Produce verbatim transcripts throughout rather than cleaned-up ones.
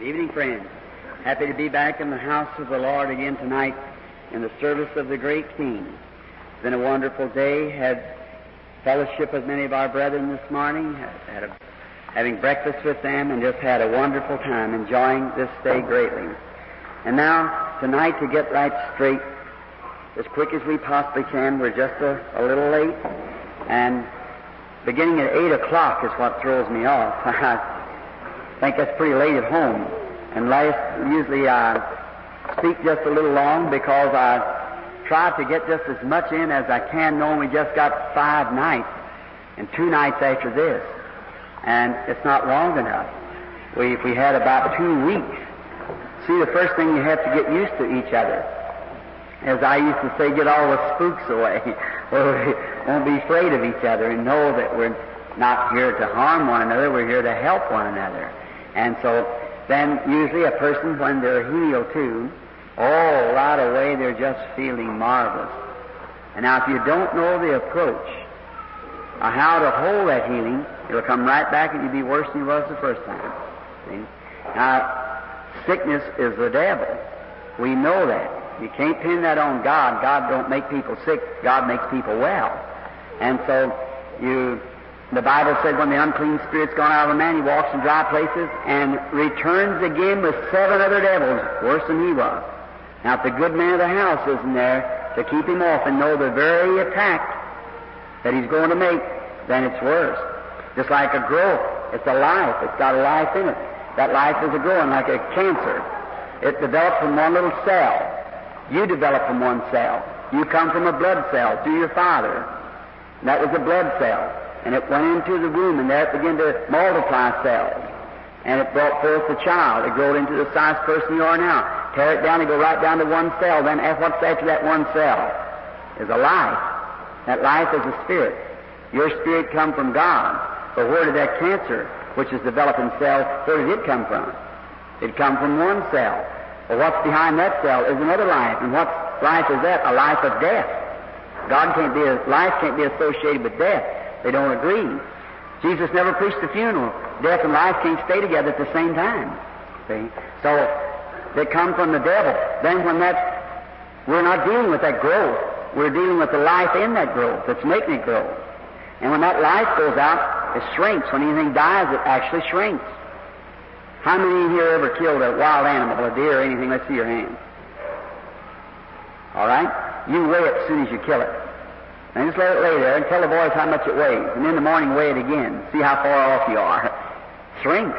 Good evening, friends. Happy to be back in the house of the Lord again tonight in the service of the great King. It's been a wonderful day. Had fellowship with many of our brethren this morning. Had, had a, having breakfast with them and just had a wonderful time enjoying this day greatly. And now, tonight, to get right straight, as quick as we possibly can, we're just a, a little late. And beginning at eight o'clock is what throws me off. I think that's pretty late at home. And last, usually I speak just a little long because I try to get just as much in as I can, knowing we just got five nights and two nights after this. And it's not long enough. We, we had about two weeks. See, the first thing you have to get used to each other. As I used to say, get all the spooks away. We won't be afraid of each other and know that we're not here to harm one another, we're here to help one another. And so then usually a person, when they're healed too, oh, right away they're just feeling marvelous. And now if you don't know the approach or how to hold that healing, it'll come right back and you'll be worse than you was the first time. See? Now, sickness is the devil. We know that. You can't pin that on God. God don't make people sick. God makes people well. And so you... The Bible said when the unclean spirit's gone out of a man, he walks in dry places and returns again with seven other devils, worse than he was. Now, if the good man of the house isn't there to keep him off and know the very attack that he's going to make, then it's worse. Just like a growth, it's a life. It's got a life in it. That life is a growing, like a cancer. It develops from one little cell. You develop from one cell. You come from a blood cell through your father. And that was a blood cell. And it went into the womb, and there it began to multiply cells. And it brought forth the child. It grew into the size person you are now. Tear it down and go right down to one cell. Then what's after that one cell? Is a life. That life is a spirit. Your spirit come from God. But where did that cancer, which is developing cells, where did it come from? It come from one cell. Well, what's behind that cell is another life. And what life is that? A life of death. God can't be, a, life can't be associated with death. They don't agree. Jesus never preached the funeral. Death and life can't stay together at the same time. See? So they come from the devil. Then when that, we're not dealing with that growth. We're dealing with the life in that growth that's making it grow. And when that life goes out, it shrinks. When anything dies, it actually shrinks. How many here ever killed a wild animal, a deer or anything? Let's see your hand. All right? You weigh it as soon as you kill it. And just let it lay there and tell the boys how much it weighs. And in the morning weigh it again. See how far off you are. Shrinks.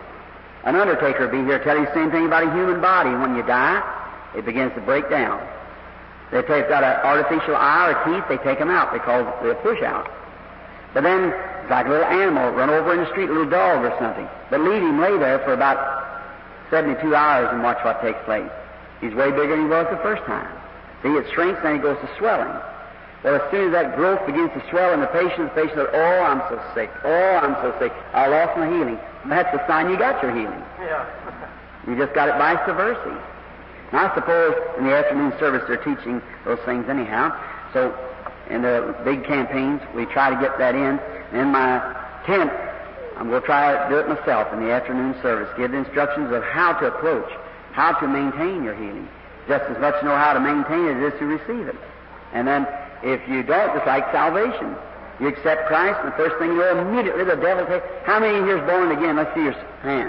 An undertaker will be here tell you the same thing about a human body. When you die, it begins to break down. They take got an artificial eye or teeth, they take them out because they'll push out. But then, it's like a little animal, run over in the street, a little dog or something. But leave him lay there for about seventy-two hours and watch what takes place. He's way bigger than he was the first time. See, it shrinks, then he goes to swelling. Well, as soon as that growth begins to swell in the patient, the patient says, oh, I'm so sick. Oh, I'm so sick. I lost my healing. That's the sign you got your healing. Yeah. You just got it vice versa. Now, I suppose in the afternoon service they're teaching those things anyhow. So in the big campaigns, we try to get that in. In my tent, I'm going to try to do it myself in the afternoon service. Give the instructions of how to approach, how to maintain your healing. Just as much know how to maintain it as to receive it. And then if you don't, it's like salvation. You accept Christ, and the first thing you know, immediately the devil takes. How many here is born again? Let's see your hands.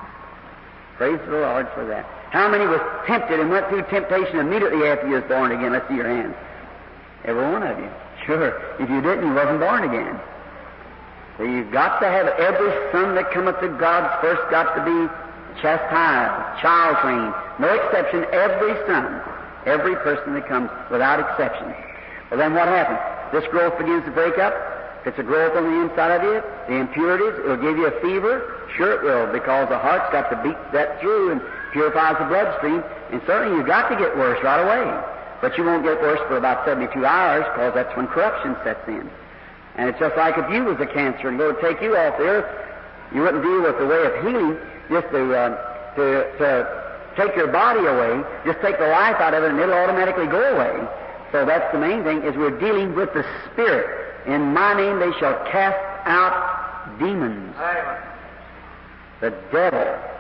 Praise the Lord for that. How many was tempted and went through temptation immediately after you was born again? Let's see your hands. Every one of you. Sure. If you didn't, you wasn't born again. So you've got to have it. Every son that cometh to God's first got to be chastised, child trained. No exception. Every son, every person that comes, without exception. Well, then what happens? This growth begins to break up. If it's a growth on the inside of you, the impurities, it'll give you a fever. Sure it will, because the heart's got to beat that through and purifies the bloodstream. And certainly you've got to get worse right away. But you won't get worse for about seventy-two hours, because that's when corruption sets in. And it's just like if you was a cancer and go to take you off the earth, you wouldn't deal with the way of healing just to, uh, to, to take your body away. Just take the life out of it and it'll automatically go away. So that's the main thing, is we're dealing with the Spirit. In my name they shall cast out demons. The devil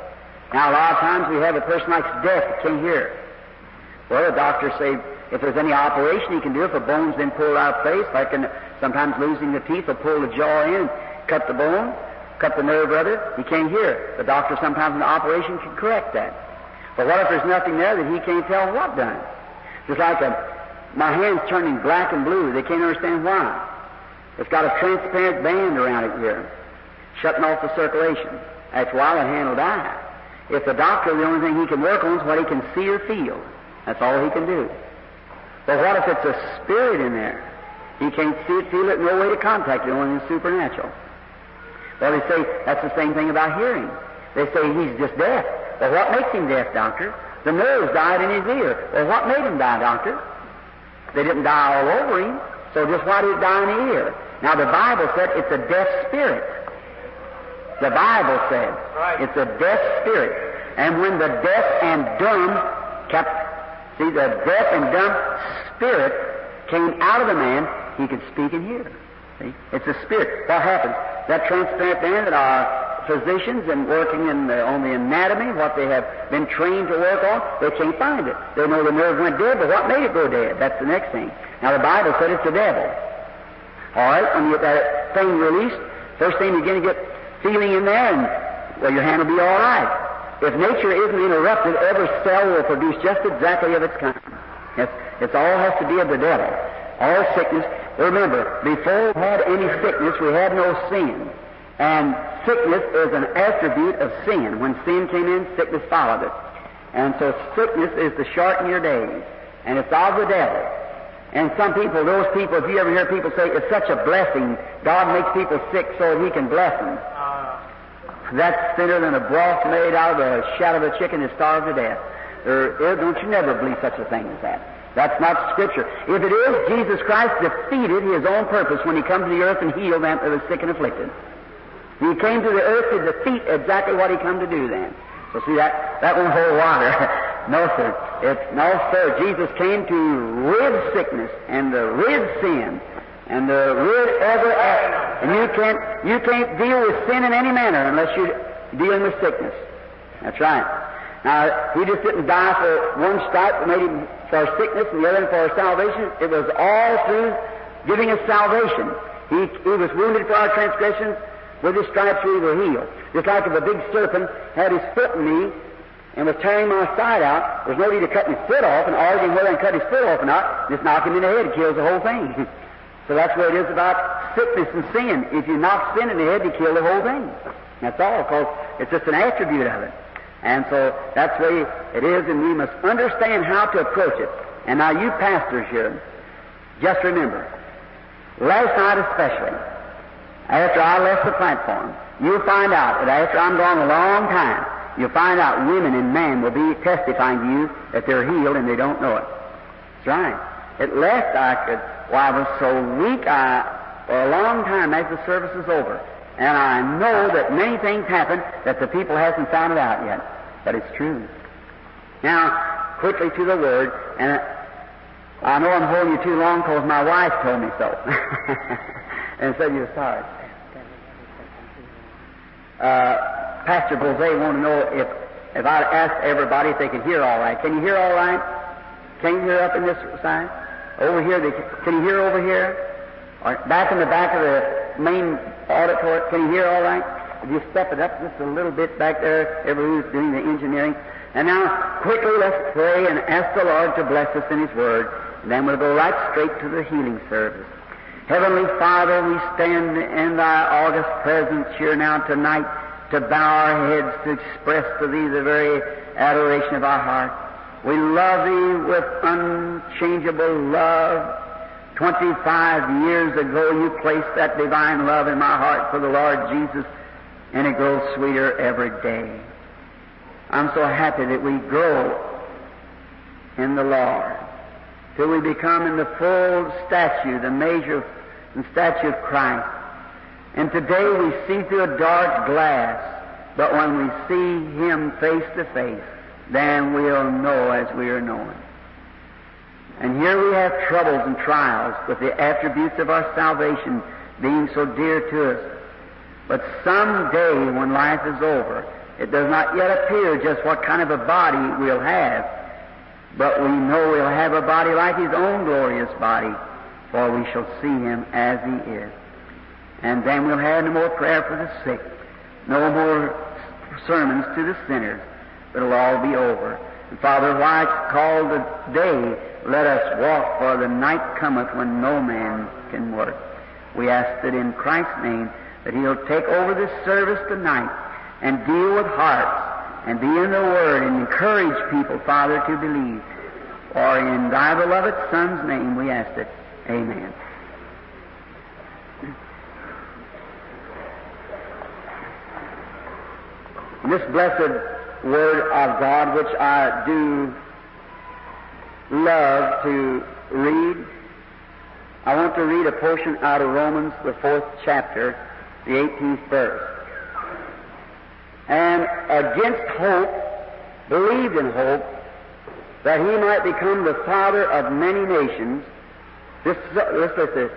Now, a lot of times we have a person like deaf that can't hear. Well, the doctors say if there's any operation he can do, if a bone's been pulled out of place, like in, sometimes losing the teeth, they'll pull the jaw in, cut the bone, cut the nerve rather, he can't hear. The doctor sometimes an operation can correct that. But what if there's nothing there that he can't tell what done? Just like a, my hand's turning black and blue. They can't understand why. It's got a transparent band around it here, shutting off the circulation. After a while, that hand will die. If the doctor, the only thing he can work on is what he can see or feel. That's all he can do. But what if it's a spirit in there? He can't see it, feel it, no way to contact it, only the supernatural. Well, they say that's the same thing about hearing. They say he's just deaf. Well, what makes him deaf, doctor? The nerves died in his ear. Well, what made him die, doctor? They didn't die all over him, so just why did it die in the ear? Now, the Bible said it's a deaf spirit. The Bible said right. It's a deaf spirit. And when the deaf and dumb kept, see, the deaf and dumb spirit came out of the man, he could speak and hear. See? It's a spirit. What happens? That transparent band that our physicians and working in the, on the anatomy, what they have been trained to work on, they can't find it. They know the nerve went dead, but what made it go dead? That's the next thing. Now, the Bible said it's the devil. All right, when you get that thing released, first thing you're going to get feeling in there, and, well, your hand will be all right. If nature isn't interrupted, every cell will produce just exactly of its kind. It's, it's all has to be of the devil. All sickness. Remember, before we had any sickness, we had no sin. And sickness is an attribute of sin. When sin came in, sickness followed it. And so sickness is to shorten your days. And it's of the devil. And some people, those people, if you ever hear people say, it's such a blessing, God makes people sick so that He can bless them. That's thinner than a broth made out of the shadow of a chicken is starved to death. There, there, don't you never believe such a thing as that. That's not Scripture. If it is, Jesus Christ defeated His own purpose when He came to the earth and healed them that was sick and afflicted. He came to the earth to defeat exactly what He come to do then. So see, that, that won't hold water. No, sir. It's, no, sir. Jesus came to rid sickness and to rid sin and to rid every act. And you can't, you can't deal with sin in any manner unless you're dealing with sickness. That's right. Now, He just didn't die for one stripe that made Him for sickness and the other for salvation. It was all through giving us salvation. He, he was wounded for our transgressions. With His stripes we were healed. Just like if a big serpent had his foot in me and was tearing my side out, there's no need to cut his foot off and arguing whether to cut his foot off or not. Just knock him in the head, it kills the whole thing. So that's what it is about sickness and sin. If you knock sin in the head, you kill the whole thing. That's all, because it's just an attribute of it. And so that's the way it is, and we must understand how to approach it. And now you pastors here, just remember, last night especially, after I left the platform, you'll find out that after I'm gone a long time, you'll find out women and men will be testifying to you that they're healed and they don't know it. That's right. At last I could, well, I was so weak, I, for a long time after the service is over, and I know that many things happen that the people hasn't found it out yet. But it's true. Now, quickly to the Word, and I know I'm holding you too long because my wife told me so. And said you're sorry. Uh, Pastor Bose wanted to know if, if I'd asked everybody if they could hear all right. Can you hear all right? Can you hear up in this side? Over here, they, can you hear over here? Or back in the back of the main auditorium, can you hear all right? If you step it up just a little bit back there, everybody who's doing the engineering. And now, quickly, let's pray and ask the Lord to bless us in His Word. And then we'll go right straight to the healing service. Heavenly Father, we stand in Thy august presence here now tonight to bow our heads to express to Thee the very adoration of our heart. We love Thee with unchangeable love. Twenty-five years ago you placed that divine love in my heart for the Lord Jesus, and it grows sweeter every day. I'm so happy that we grow in the Lord till we become in the full stature, the measure and stature of Christ. And today we see through a dark glass, but when we see Him face to face, then we'll know as we are known. And here we have troubles and trials with the attributes of our salvation being so dear to us. But someday when life is over It does not yet appear just what kind of a body we'll have, but we know we'll have a body like His own glorious body, for we shall see Him as He is. And then we'll have no more prayer for the sick, no more sermons to the sinners, but it'll all be over. And Father, why it's called the day, let us walk, for the night cometh when no man can work. We ask that in Christ's name that He'll take over this service tonight and deal with hearts and be in the Word and encourage people, Father, to believe. For in Thy beloved Son's name we ask it. Amen. This blessed Word of God, which I do love to read, I want to read a portion out of Romans, the fourth chapter, the eighteenth verse. And against hope, believed in hope, that He might become the Father of many nations. This, this, this, this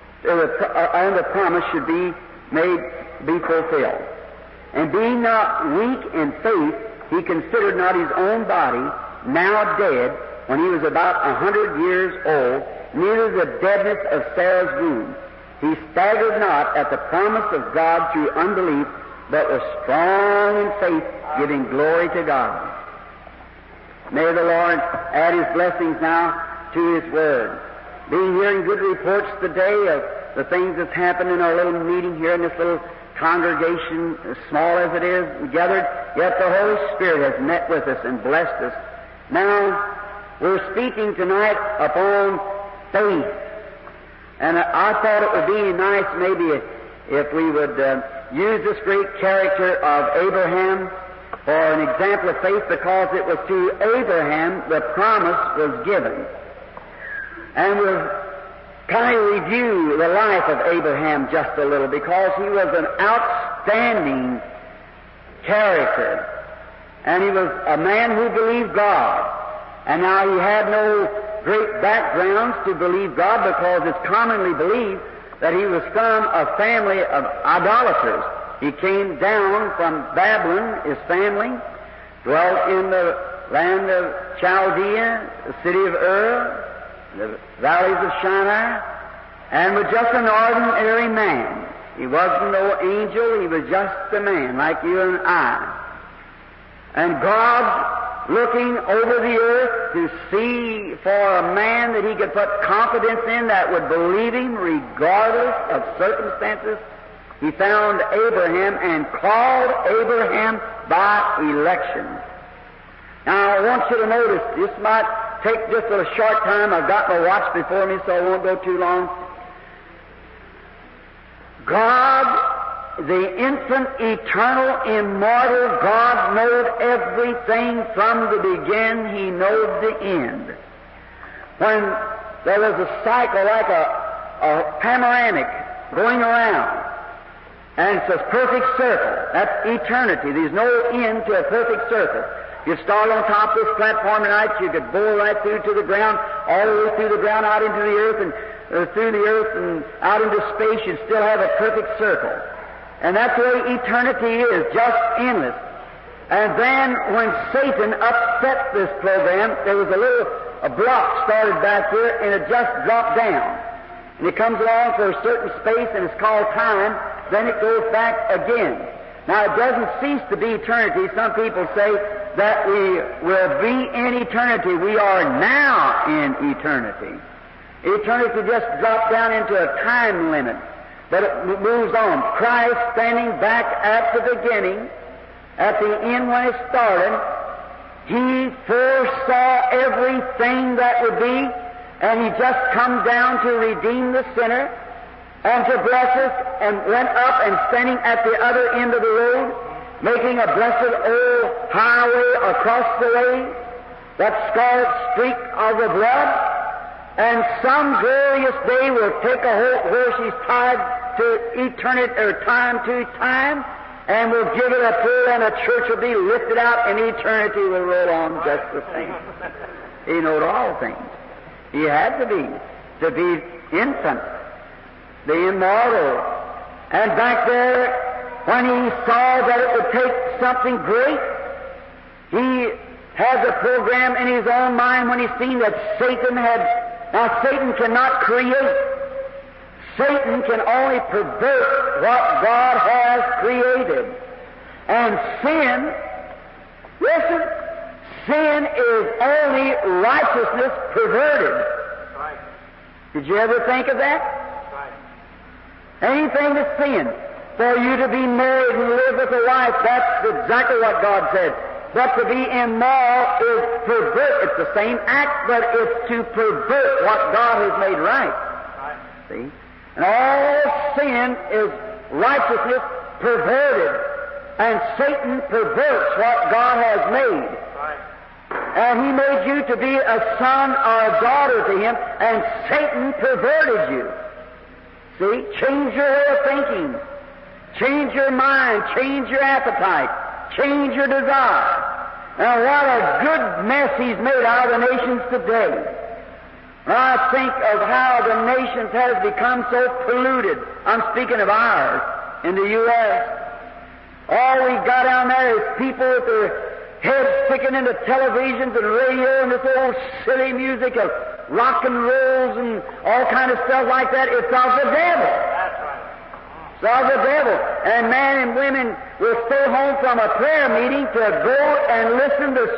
and the promise should be made, be fulfilled. And being not weak in faith, he considered not his own body, now dead, when he was about a hundred years old, neither the deadness of Sarah's womb. He staggered not at the promise of God through unbelief, but was strong in faith, giving glory to God. May the Lord add His blessings now to His Word. Being hearing good reports today of the things that's happened in our little meeting here in this little congregation, as small as it is, gathered, yet the Holy Spirit has met with us and blessed us. Now, we're speaking tonight upon faith. And I thought it would be nice maybe if we would uh, use this great character of Abraham for an example of faith, because it was to Abraham the promise was given. And we'll kind of review the life of Abraham just a little, because he was an outstanding character. And he was a man who believed God. And now he had no great backgrounds to believe God, because it's commonly believed that he was from a family of idolaters. He came down from Babylon, his family, dwelt in the land of Chaldea, the city of Ur, the valleys of Shinar, and was just an ordinary man. He wasn't no angel, he was just a man like you and I. And God, looking over the earth to see for a man that He could put confidence in that would believe Him regardless of circumstances, He found Abraham and called Abraham by election. Now, I want you to notice, this might take just a short time. I've got my watch before me, so I won't go too long. God, the infinite, eternal, immortal God, knowed everything from the beginning. He knowed the end. When there was a cycle like a, a panoramic going around, and it's a perfect circle. That's eternity. There's no end to a perfect circle. You start on top of this platform tonight, you could bore right through to the ground, all the way through the ground, out into the earth, and uh, through the earth and out into space. You'd still have a perfect circle. And that's the way eternity is, just endless. And then when Satan upset this program, there was a little a block started back here, and it just dropped down. And it comes along for a certain space, and it's called time. Then it goes back again. Now, it doesn't cease to be eternity. Some people say that we will be in eternity. We are now in eternity. Eternity just dropped down into a time limit, but it moves on. Christ standing back at the beginning, at the end when it started, He foresaw everything that would be, and He just come down to redeem the sinner and to bless us, and went up and standing at the other end of the road, making a blessed old highway across the way, that scarlet streak of the blood, and some glorious day will take a horse He's tied to eternity, or time to time, and will give it a pull, and a church will be lifted out, and eternity will roll on just the same. He knowed all things. He had to be, to be infant, the immortal. And back there when he saw that it would take something great, he has a program in his own mind when he's seen that Satan had... Now, Satan cannot create. Satan can only pervert what God has created. And sin, listen, sin is only righteousness perverted. Right. Did you ever think of that? Right. Anything that's sin, for you to be married and live with a wife, that's exactly what God said. But to be immoral is pervert. It's the same act, but it's to pervert what God has made right. Right. See? And all sin is righteousness perverted. And Satan perverts what God has made. Right. And he made you to be a son or a daughter to him, and Satan perverted you. See? Change your way of thinking. Change your mind. Change your appetite. Change your desire. Now, what a good mess he's made out of the nations today. When I think of how the nations has become so polluted, I'm speaking of ours in the U S All we got down there is people with their heads sticking into televisions and radio and this old silly music of rock and rolls and all kind of stuff like that. It's of the devil. That's right. It's of the devil. And men and women will stay home from a prayer meeting to go and listen to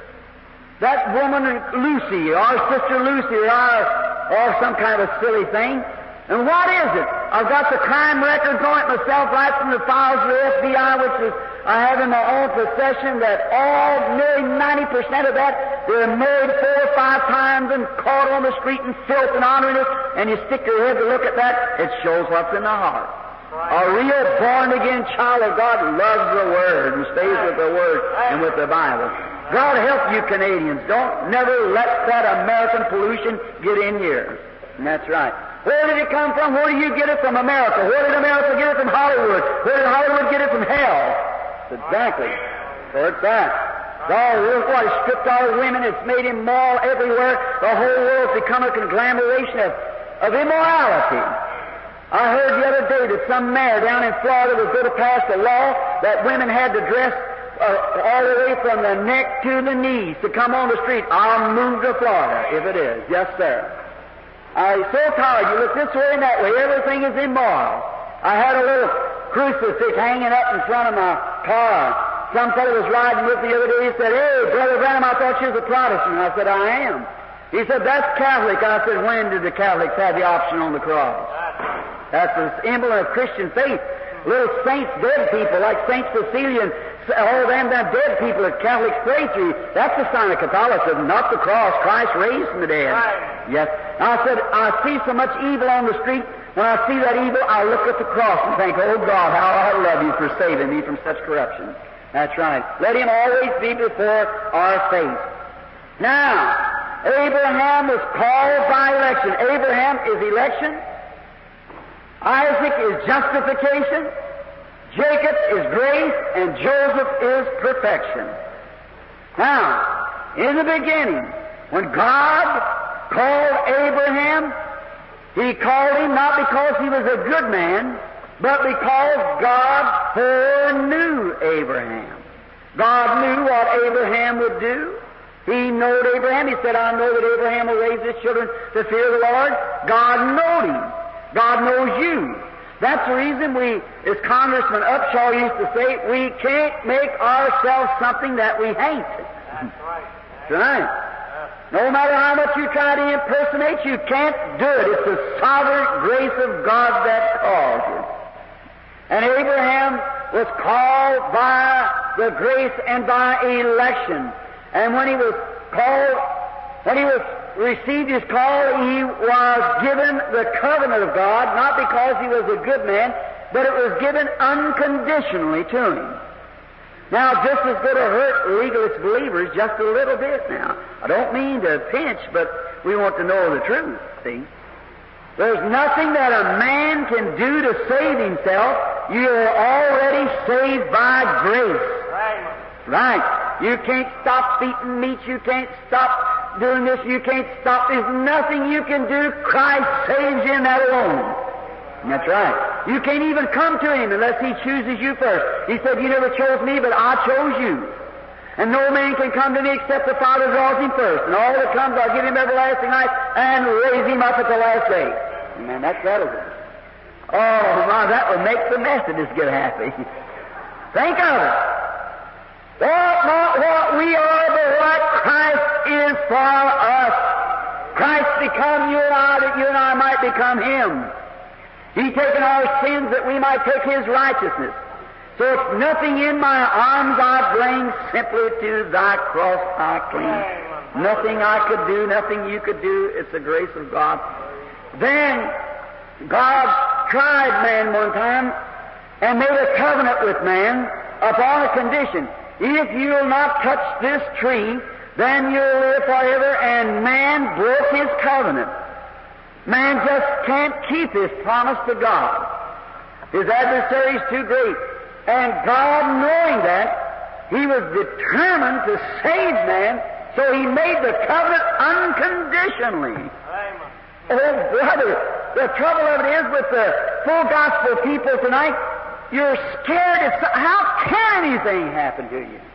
that woman Lucy, our sister Lucy, or, our, or some kind of a silly thing. And what is it? I've got the crime records on it myself right from the files of the F B I, which is I have in my own possession, that all, nearly ninety percent of that, they're married four or five times and caught on the street in filth and honoriness, and you stick your head to look at that, it shows what's in the heart. A real born-again child of God loves the Word and stays with the Word and with the Bible. God help you Canadians. Don't never let that American pollution get in here. And that's right. Where did it come from? Where do you get it from? America. Where did America get it from? Hollywood. Where did Hollywood get it from? Hell. Exactly. So it's that. Oh, look what it's stripped all women. It's made immoral everywhere. The whole world's become a conglomeration of, of immorality. I heard the other day that some mayor down in Florida was going to pass a law that women had to dress uh, all the way from the neck to the knees to come on the street. I'll move to Florida if it is. Yes, sir. I'm so tired. You look this way and that way. Everything is immoral. I had a little crucifix hanging up in front of my car. Some fellow was riding with me the other day. He said, "Hey, Brother Branham, I thought you was a Protestant." I said, "I am." He said, "That's Catholic." I said, "When did the Catholics have the option on the cross?" That's the emblem of Christian faith. Little saints, dead people like Saint Cecilia and all them, them dead people that Catholics pray to. That's the sign of Catholicism, not the cross. Christ raised from the dead. Right. Yes. I said, I see so much evil on the street. When I see that evil, I look at the cross and think, "Oh God, how I love you for saving me from such corruption." That's right. Let Him always be before our face. Now, Abraham was called by election. Abraham is election. Isaac is justification. Jacob is grace, and Joseph is perfection. Now, in the beginning, when God called Abraham, He called him not because he was a good man, but because God foreknew Abraham. God knew what Abraham would do. He knowed Abraham. He said, "I know that Abraham will raise his children to fear the Lord." God knowed him. God knows you. That's the reason we, as Congressman Upshaw used to say, we can't make ourselves something that we hate. That's right. That's right. No matter how much you try to impersonate, you can't do it. It's the sovereign grace of God that calls you. And Abraham was called by the grace and by election. And when he was called, when he was received his call, he was given the covenant of God, not because he was a good man, but it was given unconditionally to him. Now, this is going to hurt legalist believers just a little bit now. I don't mean to pinch, but we want to know the truth, see? There's nothing that a man can do to save himself. You are already saved by grace. Right. Right. You can't stop eating meat. You can't stop doing this. You can't stop. There's nothing you can do. Christ saves you in that alone. And that's right. You can't even come to Him unless He chooses you first. He said, you never chose me, but I chose you. And no man can come to me except the Father draws him first. And all that comes, I'll give him everlasting life and raise him up at the last day. Man, that settles it. Oh, my, that would make the Methodists get happy. Think of it. What, not what we are, but what Christ is for us. Christ become you and I, that you and I might become Him. He taken our sins that we might take His righteousness. So it's nothing in my arms I bring, simply to Thy cross I cling. Nothing I could do, nothing you could do. It's the grace of God. Then God tried man one time and made a covenant with man upon a condition. If you'll not touch this tree, then you'll live forever. And man broke his covenant. Man just can't keep his promise to God. His adversary's too great. And God, knowing that, He was determined to save man, so He made the covenant unconditionally. Amen. Oh, brother, the trouble of it is with the full gospel people tonight, you're scared. Of, how can anything happen to you?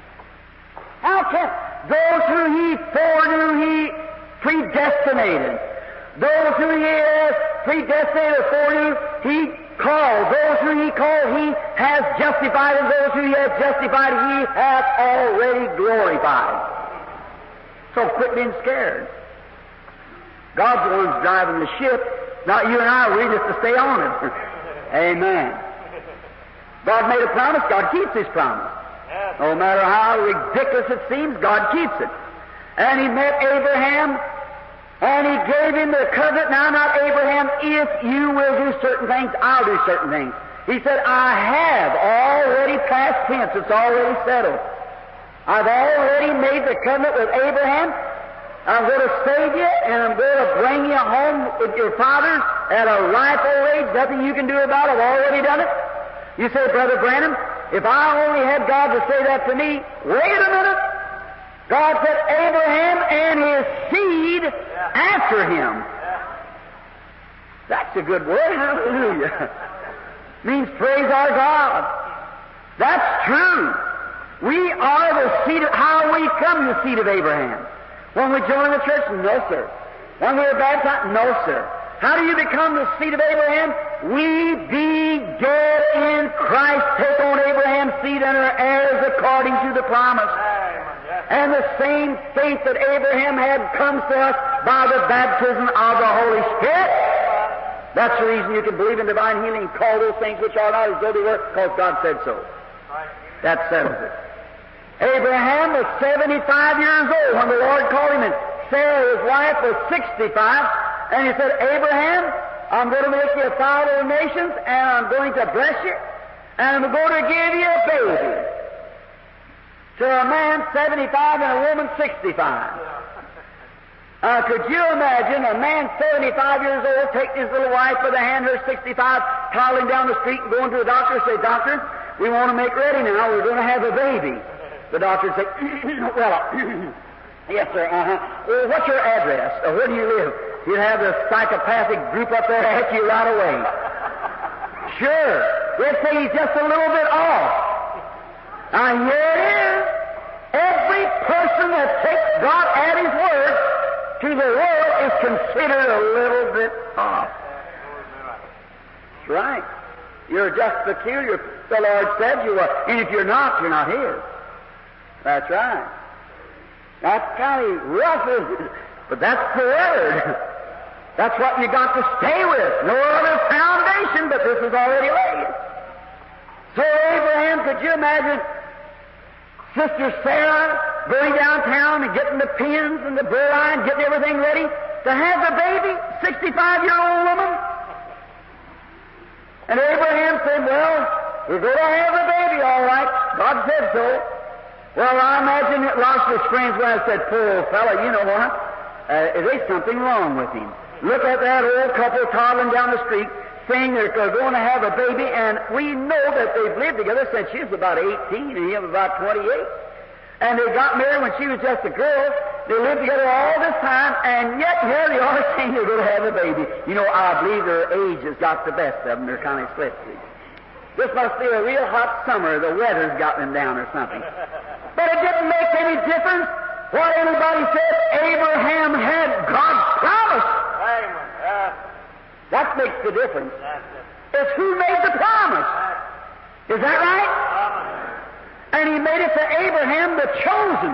How can? Those who He foreknew, He predestinated. Those who He has predestinated or foreknew, He called. Those who He called, He has justified, and those who He has justified, He hath already glorified. So quit being scared. God's the one driving the ship, not you and I. We're just to stay on it. Amen. God made a promise. God keeps His promise. No matter how ridiculous it seems, God keeps it. And He met Abraham, and He gave him the covenant. Now, not Abraham, if you will do certain things, I'll do certain things. He said, I have already past tense. It's already settled. I've already made the covenant with Abraham. I'm going to save you, and I'm going to bring you home with your fathers at a ripe old age. Nothing you can do about it. I've already done it. You say, Brother Branham, if I only had God to say that to me, wait a minute. God said Abraham and his seed after him. That's a good word. Hallelujah. Means praise our God. That's true. We are the seed of, how we come the seed of Abraham? When we join the church? No, sir. When we are baptized? No, sir. How do you become the seed of Abraham? We be dead in Christ, take on Abraham's seed and are heirs according to the promise. And the same faith that Abraham had comes to us by the baptism of the Holy Spirit. That's the reason you can believe in divine healing and call those things which are not as though they were, because God said so. That settles it. Abraham was seventy-five years old when the Lord called him, and Sarah, his wife, was sixty-five. And He said, Abraham, I'm going to make you a father of nations, and I'm going to bless you, and I'm going to give you a baby. To a man seventy-five and a woman sixty-five. Uh, could you imagine a man seventy-five years old taking his little wife by the hand, her sixty-five, toddling down the street and going to a doctor and say, Doctor, we want to make ready now. We're going to have a baby. The doctor would say, well, yes, sir, uh-huh. Well, what's your address? Or where do you live? You'd have the psychopathic group up there at you right away. Sure. They'd say he's just a little bit off. Now, here it is. Every person that takes God at His word to the world is considered a little bit off. That's right. You're just peculiar, the Lord said you are. And if you're not, you're not His. That's right. That's kind of rough, isn't it? But that's the Word. That's what you got to stay with. No other foundation, but this is already laid. So Abraham, could you imagine Sister Sarah going downtown and getting the pins and the bull eye and getting everything ready to have the baby, sixty-five-year-old woman? And Abraham said, well, we're going to have a baby, all right. God said so. Well, I imagine that Ross's friends when I said, poor old fella, you know what? Uh, there's something wrong with him. Look at that old couple toddling down the street saying they're going to have a baby, and we know that they've lived together since she was about eighteen and he was about twenty-eight. And they got married when she was just a girl. They lived together all this time, and yet here they are saying they're going to have a baby. You know, I believe their age has got the best of them. They're kind of split. This must be a real hot summer. The weather's got them down or something. But it didn't make any difference what anybody said. Abraham had God's promise. Amen. Yes. That makes the difference. That's it. It's who made the promise. Is that right? Amen. And he made it to Abraham, the chosen.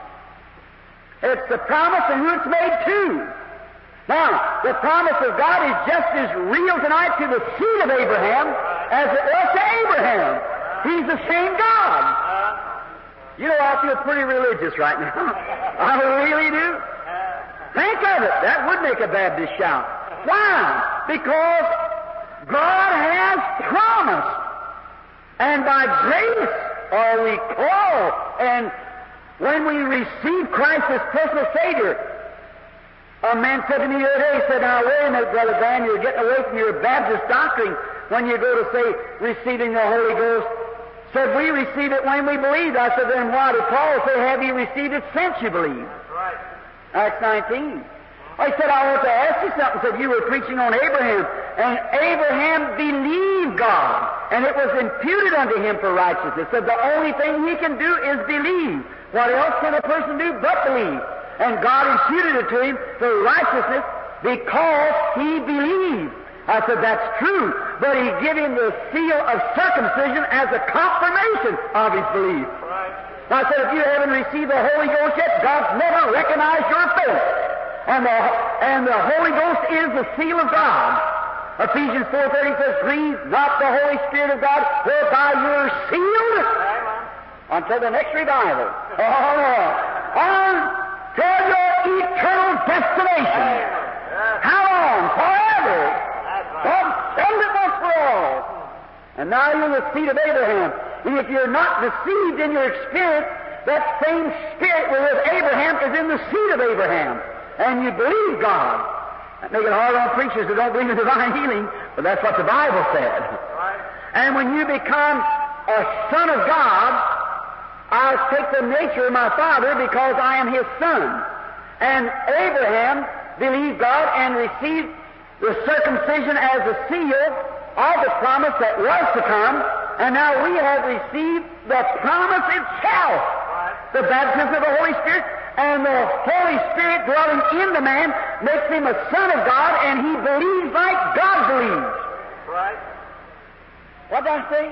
It's the promise and who it's made to. Now, the promise of God is just as real tonight to the seed of Abraham as it was to Abraham. He's the same God. You know, I feel pretty religious right now. I really do. Think of it. That would make a Baptist shout. Why? Because God has promised. And by grace are we called. And when we receive Christ as personal Savior, a man said to me the other day, he said, now wait a minute, Brother Dan, you're getting away from your Baptist doctrine when you go to say receiving the Holy Ghost. Said, we receive it when we believe. I said, then why did Paul say, have you received it since you believe? That's right. Acts nineteen. I said, I want to ask you something. Said, you were preaching on Abraham, and Abraham believed God, and it was imputed unto him for righteousness. Said, the only thing he can do is believe. What else can a person do but believe? And God imputed it to him for righteousness because he believed. I said, that's true, but he gave him the seal of circumcision as a confirmation of his belief. Right. I said, if you haven't received the Holy Ghost yet, God's never recognized your faith. And the, and the Holy Ghost is the seal of God. Ephesians four thirty says, grieve not the Holy Spirit of God, whereby you're sealed until the next revival. Oh, no. Until your eternal destination. How long? Forever. God settled it once for all. And now you're the seed of Abraham. And if you're not deceived in your experience, that same spirit wherewith Abraham is in the seed of Abraham. And you believe God. That makes it hard on preachers who don't believe in divine healing, but that's what the Bible said. Right. And when you become a son of God, I take the nature of my father because I am his son. And Abraham believed God and received the circumcision as a seal of the promise that was to come, and now we have received the promise itself, the baptism of the Holy Spirit, and the Holy Spirit dwelling in the man makes him a son of God, and he believes like God believes. Right. What did I say?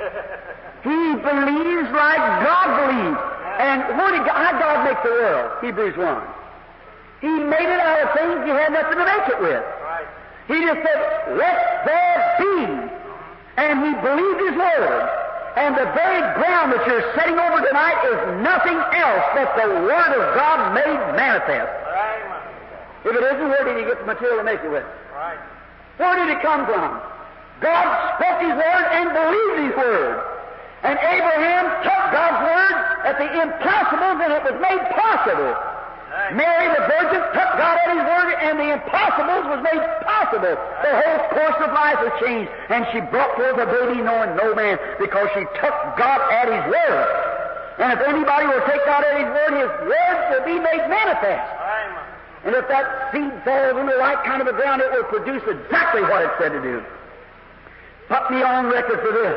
He believes like God believes. And what did God, how did God make the world? Hebrews one. He made it out of things he had nothing to make it with. Right. He just said, let there be. And he believed his word. And the very ground that you're sitting over tonight is nothing else but the Word of God made manifest. Amen. If it isn't, where did he get the material to make it with? Right. Where did it come from? God spoke his word and believed his word. And Abraham took God's word at the impossible, and it was made possible. Mary the Virgin took God at his word, and the impossible was made possible. The whole course of life was changed, and she brought forth a baby knowing no man, because she took God at his word. And if anybody will take God at his word, his word will be made manifest. Amen. And if that seed falls in the right kind of a ground, it will produce exactly what it said to do. Put me on record for this.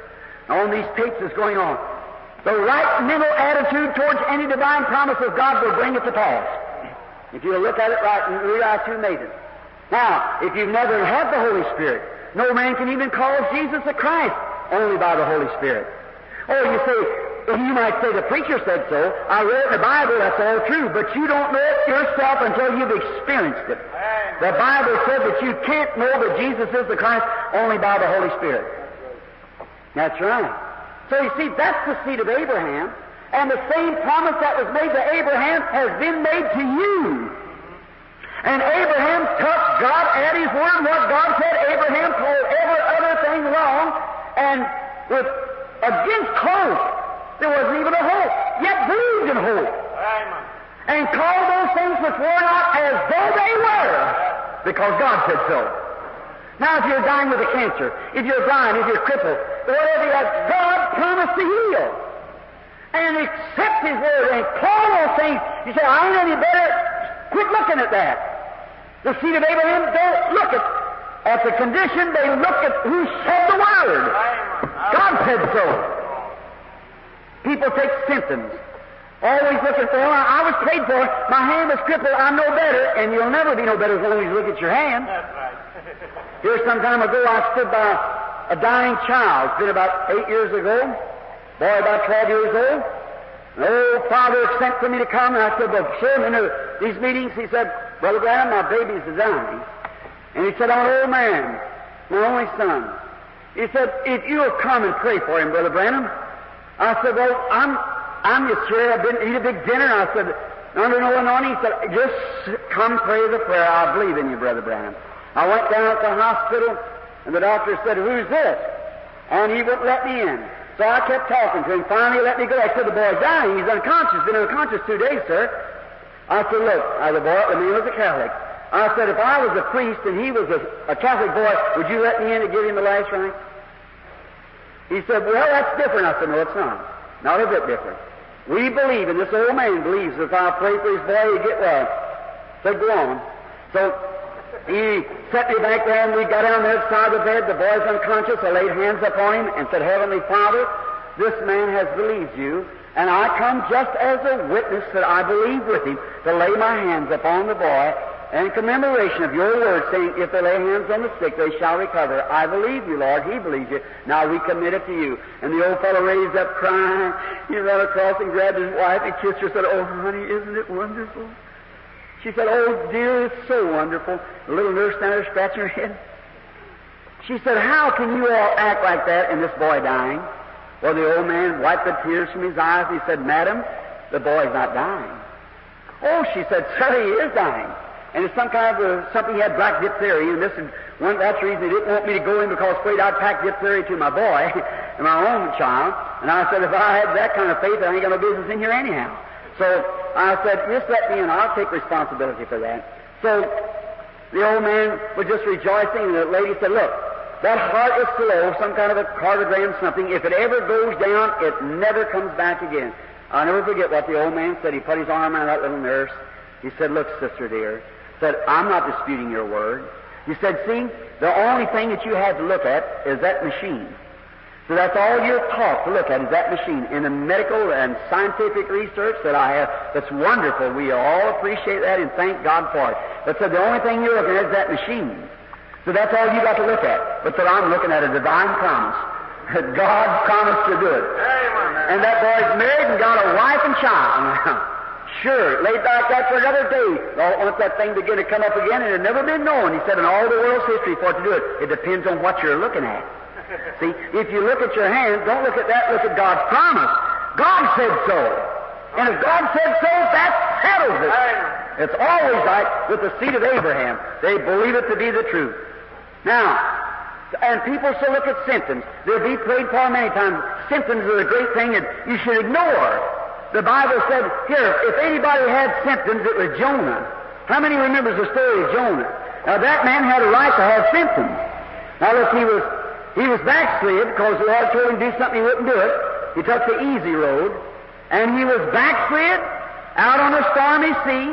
On these tapes that's going on. The right mental attitude towards any divine promise of God will bring it to pass. If you look at it right and realize who made it. Now, if you've never had the Holy Spirit, no man can even call Jesus a Christ, only by the Holy Spirit. Oh, you say, you might say the preacher said so. I read it in the Bible, that's all true, but you don't know it yourself until you've experienced it. The Bible said that you can't know that Jesus is the Christ only by the Holy Spirit. That's right. So you see, that's the seed of Abraham, and the same promise that was made to Abraham has been made to you. And Abraham took God at his word. What God said, Abraham told every other thing wrong, and with against hope, there wasn't even a hope, yet believed in hope. Amen. And called those things which were not as though they were, because God said so. Now, if you're dying with a cancer, if you're blind, if you're crippled, whatever you have, God promised to heal. and accept His Word and call those things. You say, I ain't any better. Quit looking at that. The seed of Abraham, don't look at, at the condition. They look at who said the Word. God said so. People take symptoms. Always looking for, well, I was prayed for, my hand was crippled, I'm no better, and you'll never be no better as long as you look at your hand. That's right. Here some time ago, I stood by a dying child. It's been about eight years ago. Boy about twelve years old. An old father sent for me to come, and I said, well, sir, in these meetings, he said, Brother Branham, my baby's dying. And he said, I'm an old man, my only son. He said, if you'll come and pray for him, Brother Branham. I said, well, I'm I'm just here. I've been eat a big dinner. I said, under no anointing. He said, just come pray the prayer. I believe in you, Brother Branham. I went down to the hospital, and the doctor said, who's this? And he wouldn't let me in. So I kept talking to him. Finally, he let me go. I said, the boy's dying. He's unconscious. Been unconscious two days, sir. I said, look, I, the boy, the man was a Catholic. I said, if I was a priest and he was a, a Catholic boy, would you let me in to give him the last rites? He said, well, that's different. I said, no, it's not. Not a bit different. We believe, and this old man believes, if I pray for his boy, he'll get well. So go on. So he set me back there, and we got down the other side of the bed. The boy's unconscious. I laid hands upon him and said, Heavenly Father, this man has believed you, and I come just as a witness that I believe with him to lay my hands upon the boy in commemoration of your word, saying, if they lay hands on the sick, they shall recover. I believe you, Lord. He believes you. Now we commit it to you. And the old fellow raised up crying. He ran across and grabbed his wife and kissed her and said, oh, honey, isn't it wonderful? She said, oh, dear, it's so wonderful. The little nurse down there scratching her head. She said, how can you all act like that and this boy dying? Well, the old man wiped the tears from his eyes. He said, Madam, the boy's not dying. Oh, she said, sir, he is dying. And it's some kind of a, something he had black diphtheria, and this is one, that's the reason he didn't want me to go in, because afraid I'd pack diphtheria to my boy and my own child. And I said, if I had that kind of faith, I ain't got no business in here anyhow. So I said, just let me in, I'll take responsibility for that. So the old man was just rejoicing, and the lady said, look, that heart is slow, some kind of a cardiogram, something. If it ever goes down, it never comes back again. I'll never forget what the old man said. He put his arm around that little nurse. He said, look, sister dear, said, I'm not disputing your word. He said, see, the only thing that you have to look at is that machine. So that's all you're taught to look at is that machine. In the medical and scientific research that I have, that's wonderful. We all appreciate that and thank God for it. But said, the only thing you're looking at is that machine. So that's all you got to look at. But said, I'm looking at a divine promise. God promised to do it. And that boy's married and got a wife and child now. Sure, laid back that for another day. Lord wants that thing to begin to come up again, and it had never been known. He said, in all the world's history for it to do it, it depends on what you're looking at. See, if you look at your hand, don't look at that, look at God's promise. God said so. And if God said so, that settles it. It's always like with the seed of Abraham. They believe it to be the truth. Now, and people still look at symptoms. They'll be prayed for many times. Symptoms are a great thing that you should ignore. The Bible said, here, if anybody had symptoms, it was Jonah. How many remembers the story of Jonah? Now, that man had a right to have symptoms. Now, look, he was he was backslid because the Lord told him to do something, he wouldn't do it. He took the easy road, and he was backslid out on a stormy sea,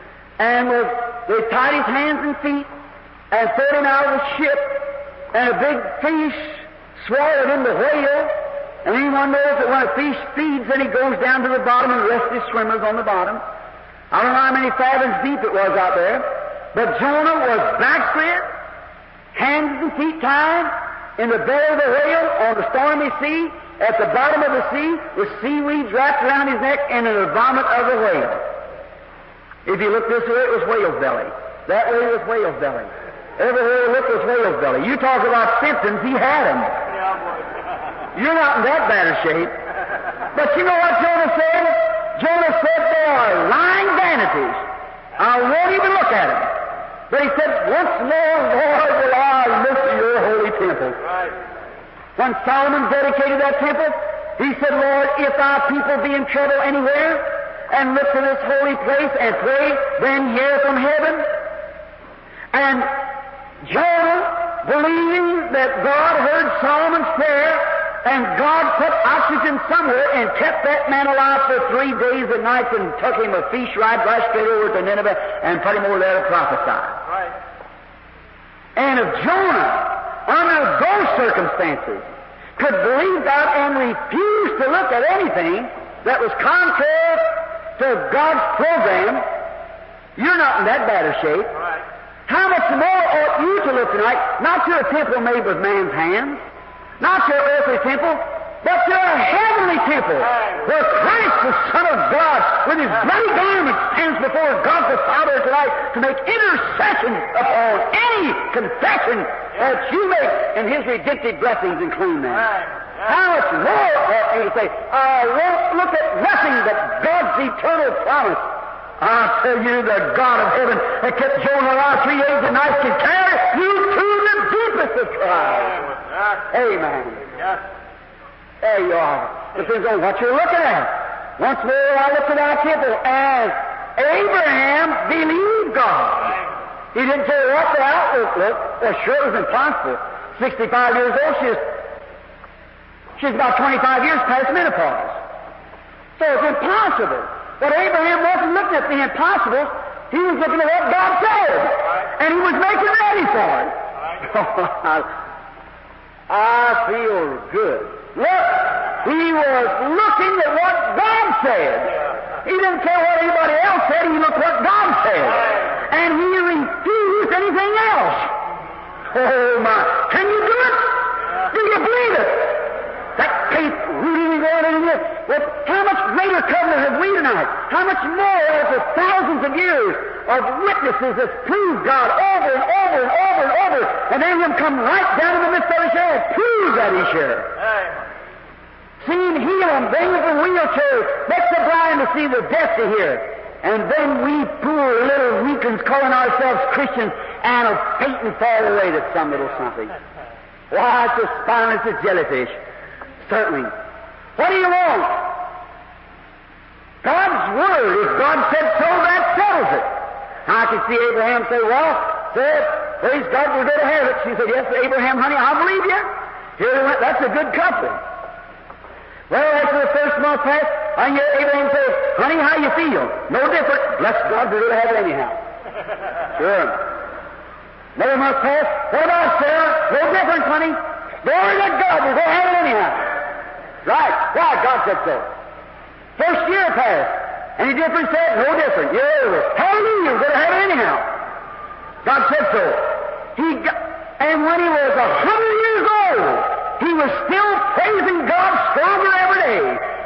and was, they tied his hands and feet and threw him out of the ship, and a big fish swallowed him, the whale. And anyone knows that when a fish feeds, then he goes down to the bottom and rests his swimmers on the bottom. I don't know how many fathoms deep it was out there, but Jonah was backslid, hands and feet tied, in the belly of the whale on the stormy sea, at the bottom of the sea, with seaweeds wrapped around his neck, and in the vomit of the whale. If you look this way, it was whale's belly. That way was whale's belly. Everywhere you look was whale's belly. You talk about symptoms, he had them. You're not in that bad a shape. But you know what Jonah said? Jonah said they are lying vanities. I won't even look at them. But he said, once more, Lord, will I look to your holy temple. Right. When Solomon dedicated that temple, he said, Lord, if thy people be in trouble anywhere, and look to this holy place and pray, then hear from heaven. And Jonah, believing that God heard Solomon's prayer, and God put oxygen somewhere and kept that man alive for three days and nights and took him a fish ride right straight over to Nineveh and put him over there to prophesy. Right. And if Jonah, under those circumstances, could believe God and refuse to look at anything that was contrary to God's program, you're not in that bad a shape. Right. How much more ought you to look tonight, not to a temple made with man's hands, not to an earthly temple, but to a heavenly temple, where Christ, the Son of God, with His bloody garment, stands before God the Father tonight to make intercession upon any confession that you make in His redemptive blessings and claim them. How much more ought you to say, I won't look at nothing but God's eternal promise. I tell you, the God of heaven that kept Jonah alive three days and nights can carry you to the deepest of trials. Amen. Yes. There you are. Depends on what you're looking at. Once more, I looked at our temple as Abraham believed God. He didn't care what the outlook looked. Well, sure, it was impossible. sixty-five years old, she's, she's about twenty-five years past menopause. So it's impossible. But Abraham wasn't looking at the impossible. He was looking at what God said. And he was making ready for it. I feel good. Look, he was looking at what God said. He didn't care what anybody else said. He looked what God said. And he refused anything else. Oh, my. Can you do it? Do you believe it? That faith really going into this. Well, how much greater covenant have we tonight? How much more after thousands of years of witnesses that prove God over and over and over and over, and then Him come right down in the midst of His share and prove that He's here. See Him heal them, bring them from wheelchairs, make the blind to see, the deaf to hear. And then we poor little weaklings calling ourselves Christians and will faint and fall away to some little something. Why, it's as spineless as jellyfish. Certainly. What do you want? God's Word. If God said so, that settles it. I could see Abraham say, well, said, praise God, we're going to have it. She said, yes, Abraham, honey, I believe you. Here we went. That's a good couple. Well, after the first month passed, I hear Abraham say, honey, how you feel? No different. Bless God, we're going to have it anyhow. Sure. Another month passed. What about Sarah? No different, honey. Glory to God, we're going to have it anyhow. Right. Why? God said so. First year passed. Any difference said? No different. Year over. Hallelujah, we're going to have it anyhow. God said so. He got, and when he was a hundred years old, he was still praising God stronger every day.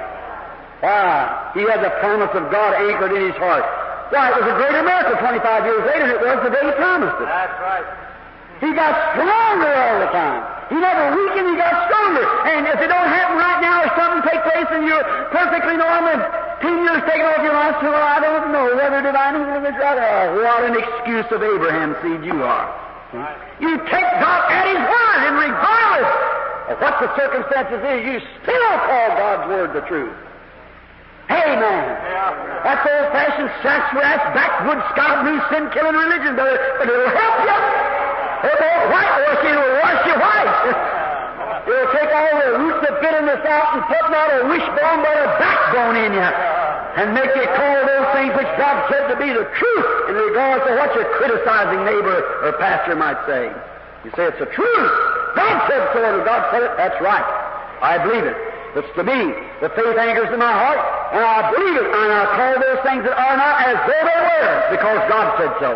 Why? He had the promise of God anchored in his heart. Why, it was a greater miracle twenty-five years later than it was the day he promised it. That's right. He got stronger all the time. He never weakened, he got stronger. And if it don't happen right now, or something take place and you're perfectly normal, and ten years taken off your life, so I don't know whether divine healing is right. Oh, what an excuse of Abraham seed you are. Right. You take God at His word, and regardless of what the circumstances is, you still call God's word the truth. Amen. Yeah. That's old-fashioned sassafras, backwoods, scab-loose, sin-killing religion, but it'll help you. It won't whitewash you, it'll wash you white. It'll take all the roots that fit in this out and put not a wishbone but a backbone in you, and make you call those things which God said to be the truth in regards to what your criticizing neighbor or pastor might say. You say it's the truth. God said so, and God said it. That's right. I believe it. It's to me. The faith anchors in my heart, and I believe it, and I call those things that are not as though they were, because God said so.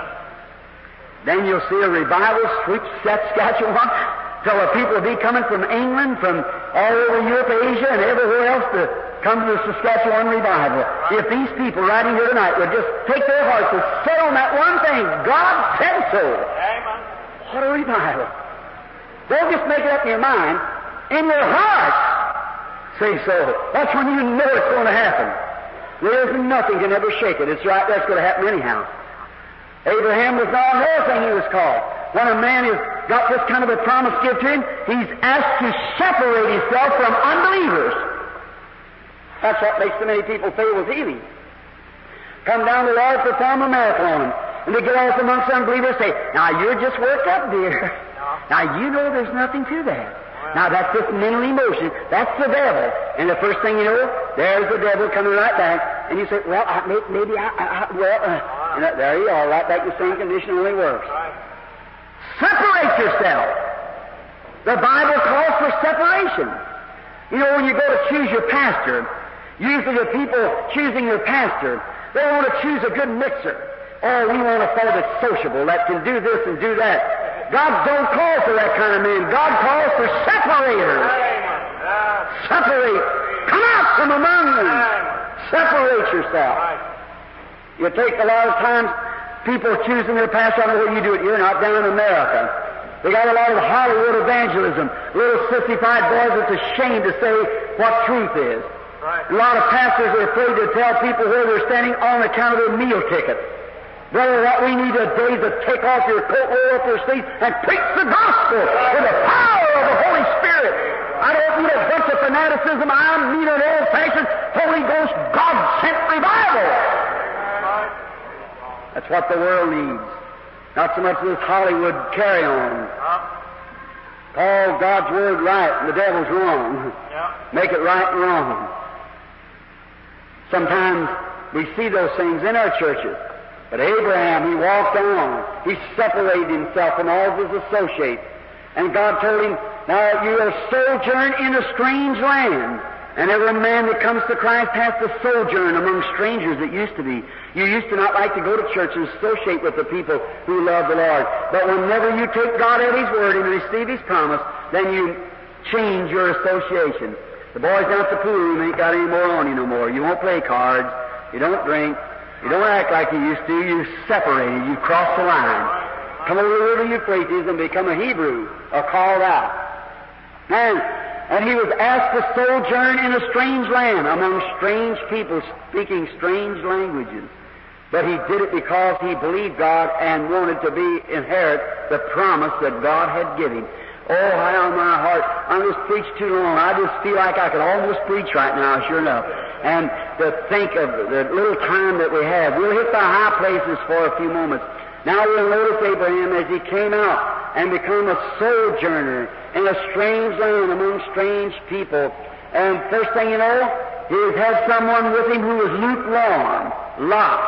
Then you'll see a revival sweep Saskatchewan, till the people will be coming from England, from all over Europe, Asia, and everywhere else to come to the Saskatchewan revival. If these people right here tonight would just take their hearts and set on that one thing, God said so. Amen. What a revival. Don't just make it up in your mind. In your heart, say so. That's when you know it's going to happen. There isn't nothing can ever shake it. It's right, that's going to happen anyhow. Abraham was not another thing he was called. When a man has got this kind of a promise given to him, he's asked to separate himself from unbelievers. That's what makes so many people fail with healing. Come down to the Lord, perform a miracle on him, and they get off amongst unbelievers and say, now you're just worked up, dear. Now you know there's nothing to that. Now that's just mental emotion. That's the devil. And the first thing you know, there's the devil coming right back. And you say, well, I, maybe I, I well, uh, and there you are, right back in the same condition, only worse. Separate yourself. The Bible calls for separation. You know, when you go to choose your pastor, usually the people choosing your pastor, they want to choose a good mixer. Oh, we want a fellow that's sociable, that can do this and do that. God don't call for that kind of man. God calls for separators. Separate. Come out from among them. Separate yourself. You take a lot of times, people choosing their pastor, I don't know where you do it. You're not down in America. They got a lot of Hollywood evangelism. Little sissified boys that's ashamed to say what truth is. Right. A lot of pastors are afraid to tell people where they're standing on account of their meal ticket. Brother, what we need today is to take off your coat, roll up your sleeves, and preach the gospel with the power of the Holy Spirit. I don't need a bunch of fanaticism. I need an old-fashioned Holy Ghost, God-sent revival. That's what the world needs. Not so much this Hollywood carry-on. Call God's Word right and the devil's wrong. Make it right and wrong. Sometimes we see those things in our churches. But Abraham, he walked on. He separated himself from all of his associates. And God told him, now you are sojourn in a strange land. And every man that comes to Christ has to sojourn among strangers it used to be. You used to not like to go to church and associate with the people who love the Lord. But whenever you take God at His word and receive His promise, then you change your association. The boys down at the pool room ain't got any more on you no more. You won't play cards. You don't drink. You don't act like you used to. You've separated. You've crossed the line. Come over the river Euphrates and become a Hebrew, or called out. And, and he was asked to sojourn in a strange land among strange people speaking strange languages. But he did it because he believed God and wanted to be inherit the promise that God had given him. Oh, how my heart, I just preached too long. I just feel like I could almost preach right now, sure enough. And to think of the little time that we have. We'll hit the high places for a few moments. Now we'll notice Abraham as he came out and become a sojourner in a strange land among strange people. And first thing you know, he had someone with him who was lukewarm, Lot.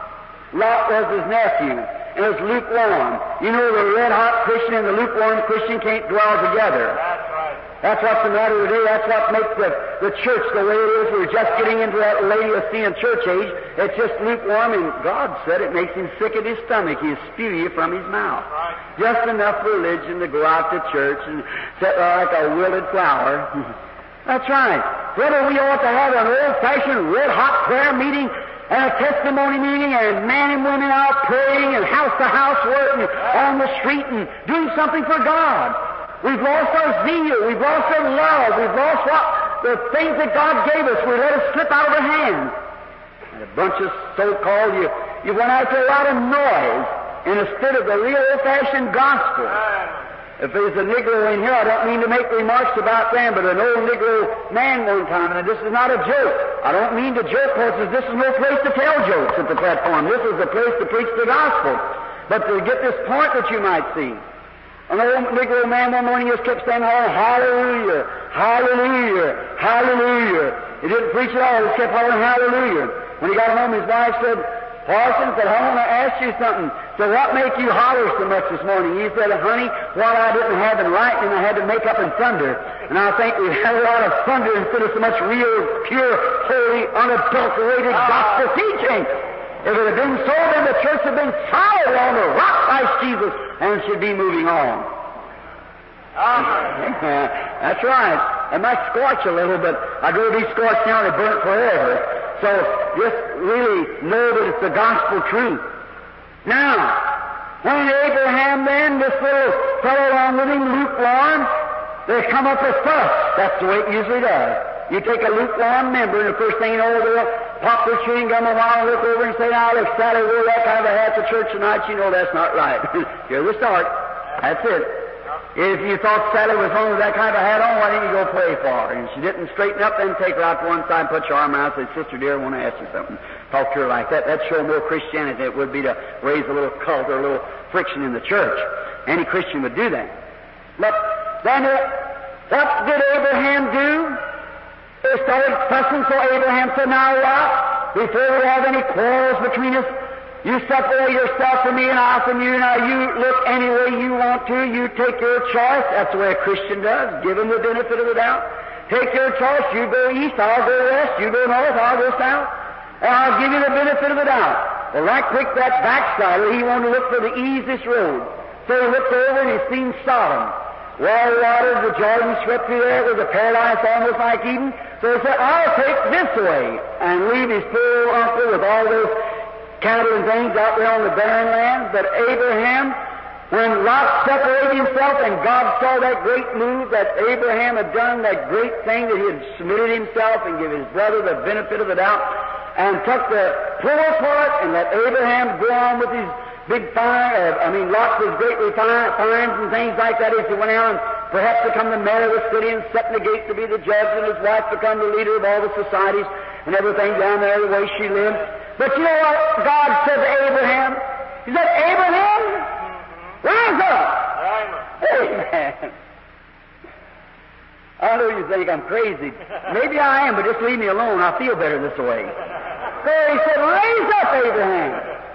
Lot was his nephew, and was lukewarm. You know, the red-hot Christian and the lukewarm Christian can't dwell together. That's right. That's what's the matter today. That's what makes the, the church the way it is. We're just getting into that Laodicean church age. It's just lukewarm, and God said it makes him sick at his stomach. He'll spew you from his mouth. Right. Just enough religion to go out to church and sit like a wilted flower. That's right. Brother, we ought to have an old-fashioned red-hot prayer meeting and a testimony meeting, and men and women out praying and house-to-house work and on the street and doing something for God. We've lost our zeal. We've lost our love. We've lost what the things that God gave us. We let it slip out of our hands. And a bunch of so-called, you, you went out to a lot of noise instead of the real old-fashioned gospel. If there's a Negro in here, I don't mean to make remarks about them, but an old Negro man one time, and this is not a joke. I don't mean to joke, because this is no place to tell jokes at the platform. This is a place to preach the gospel. But to get this point that you might see, an old Negro man one morning just kept saying, hollering, hallelujah, hallelujah, hallelujah. He didn't preach at all, he just kept hollering, hallelujah. When he got home, his wife said, Parson said, I want to ask you something. So what make you holler so much this morning? He said, honey, what I didn't have in writing, I had to make up in thunder. And I think we've had a lot of thunder instead of so much real, pure, holy, unadulterated gospel teaching. If it had been so, then the church had been solid on the rock, Christ Jesus, and should be moving on. That's right. It might scorch a little, but I'd rather be scorched now than burnt forever. So just really know that it's the gospel truth. Now, when Abraham then, this little fellow along with him, lukewarm, they come up with fuss. That's the way it usually does. You take a lukewarm member, and the first thing you know, they'll pop their chewing gum a while and look over and say, now, look, Sally wore that kind of a hat to church tonight. You know that's not right. Here's the start. That's it. If you thought Sally was on with that kind of a hat on, why didn't you go pray for her? And she didn't straighten up, then take her out to one side, put your arm around, and say, Sister dear, I want to ask you something. Talk to her like that. That'd show more Christianity than it would be to raise a little cult or a little friction in the church. Any Christian would do that. But then it, What did Abraham do? They started fussing, so Abraham said, now Lot, before we have any quarrels between us, you separate yourself from me and I from you. Now you look any way you want to. You take your choice. That's the way a Christian does. Give him the benefit of the doubt. Take your choice. You go east, I'll go west. You go north, I'll go south. And I'll give you the benefit of the doubt. Well, right quick, that backslider, he wanted to look for the easiest road. So he looked over and he seen Sodom. Well watered, the Jordan swept through there. It was a paradise almost like Eden. So he said, I'll take this way and leave his poor uncle with all those cattle and things out there on the barren land. But Abraham, when Lot separated himself and God saw that great move that Abraham had done, that great thing that he had submitted himself and given his brother the benefit of the doubt, and took the poor part and let Abraham go on with his big fire, uh, I mean, Lot was great refine, fines and things like that as he went out and perhaps become the mayor of the city and set in the gate to be the judge, and his wife become the leader of all the societies and everything down there the way she lived. But you know what God said to Abraham? He said, Abraham, rise up! Amen. I know you think I'm crazy. Maybe I am, but just leave me alone. I feel better this way. So he said, raise up, Abraham.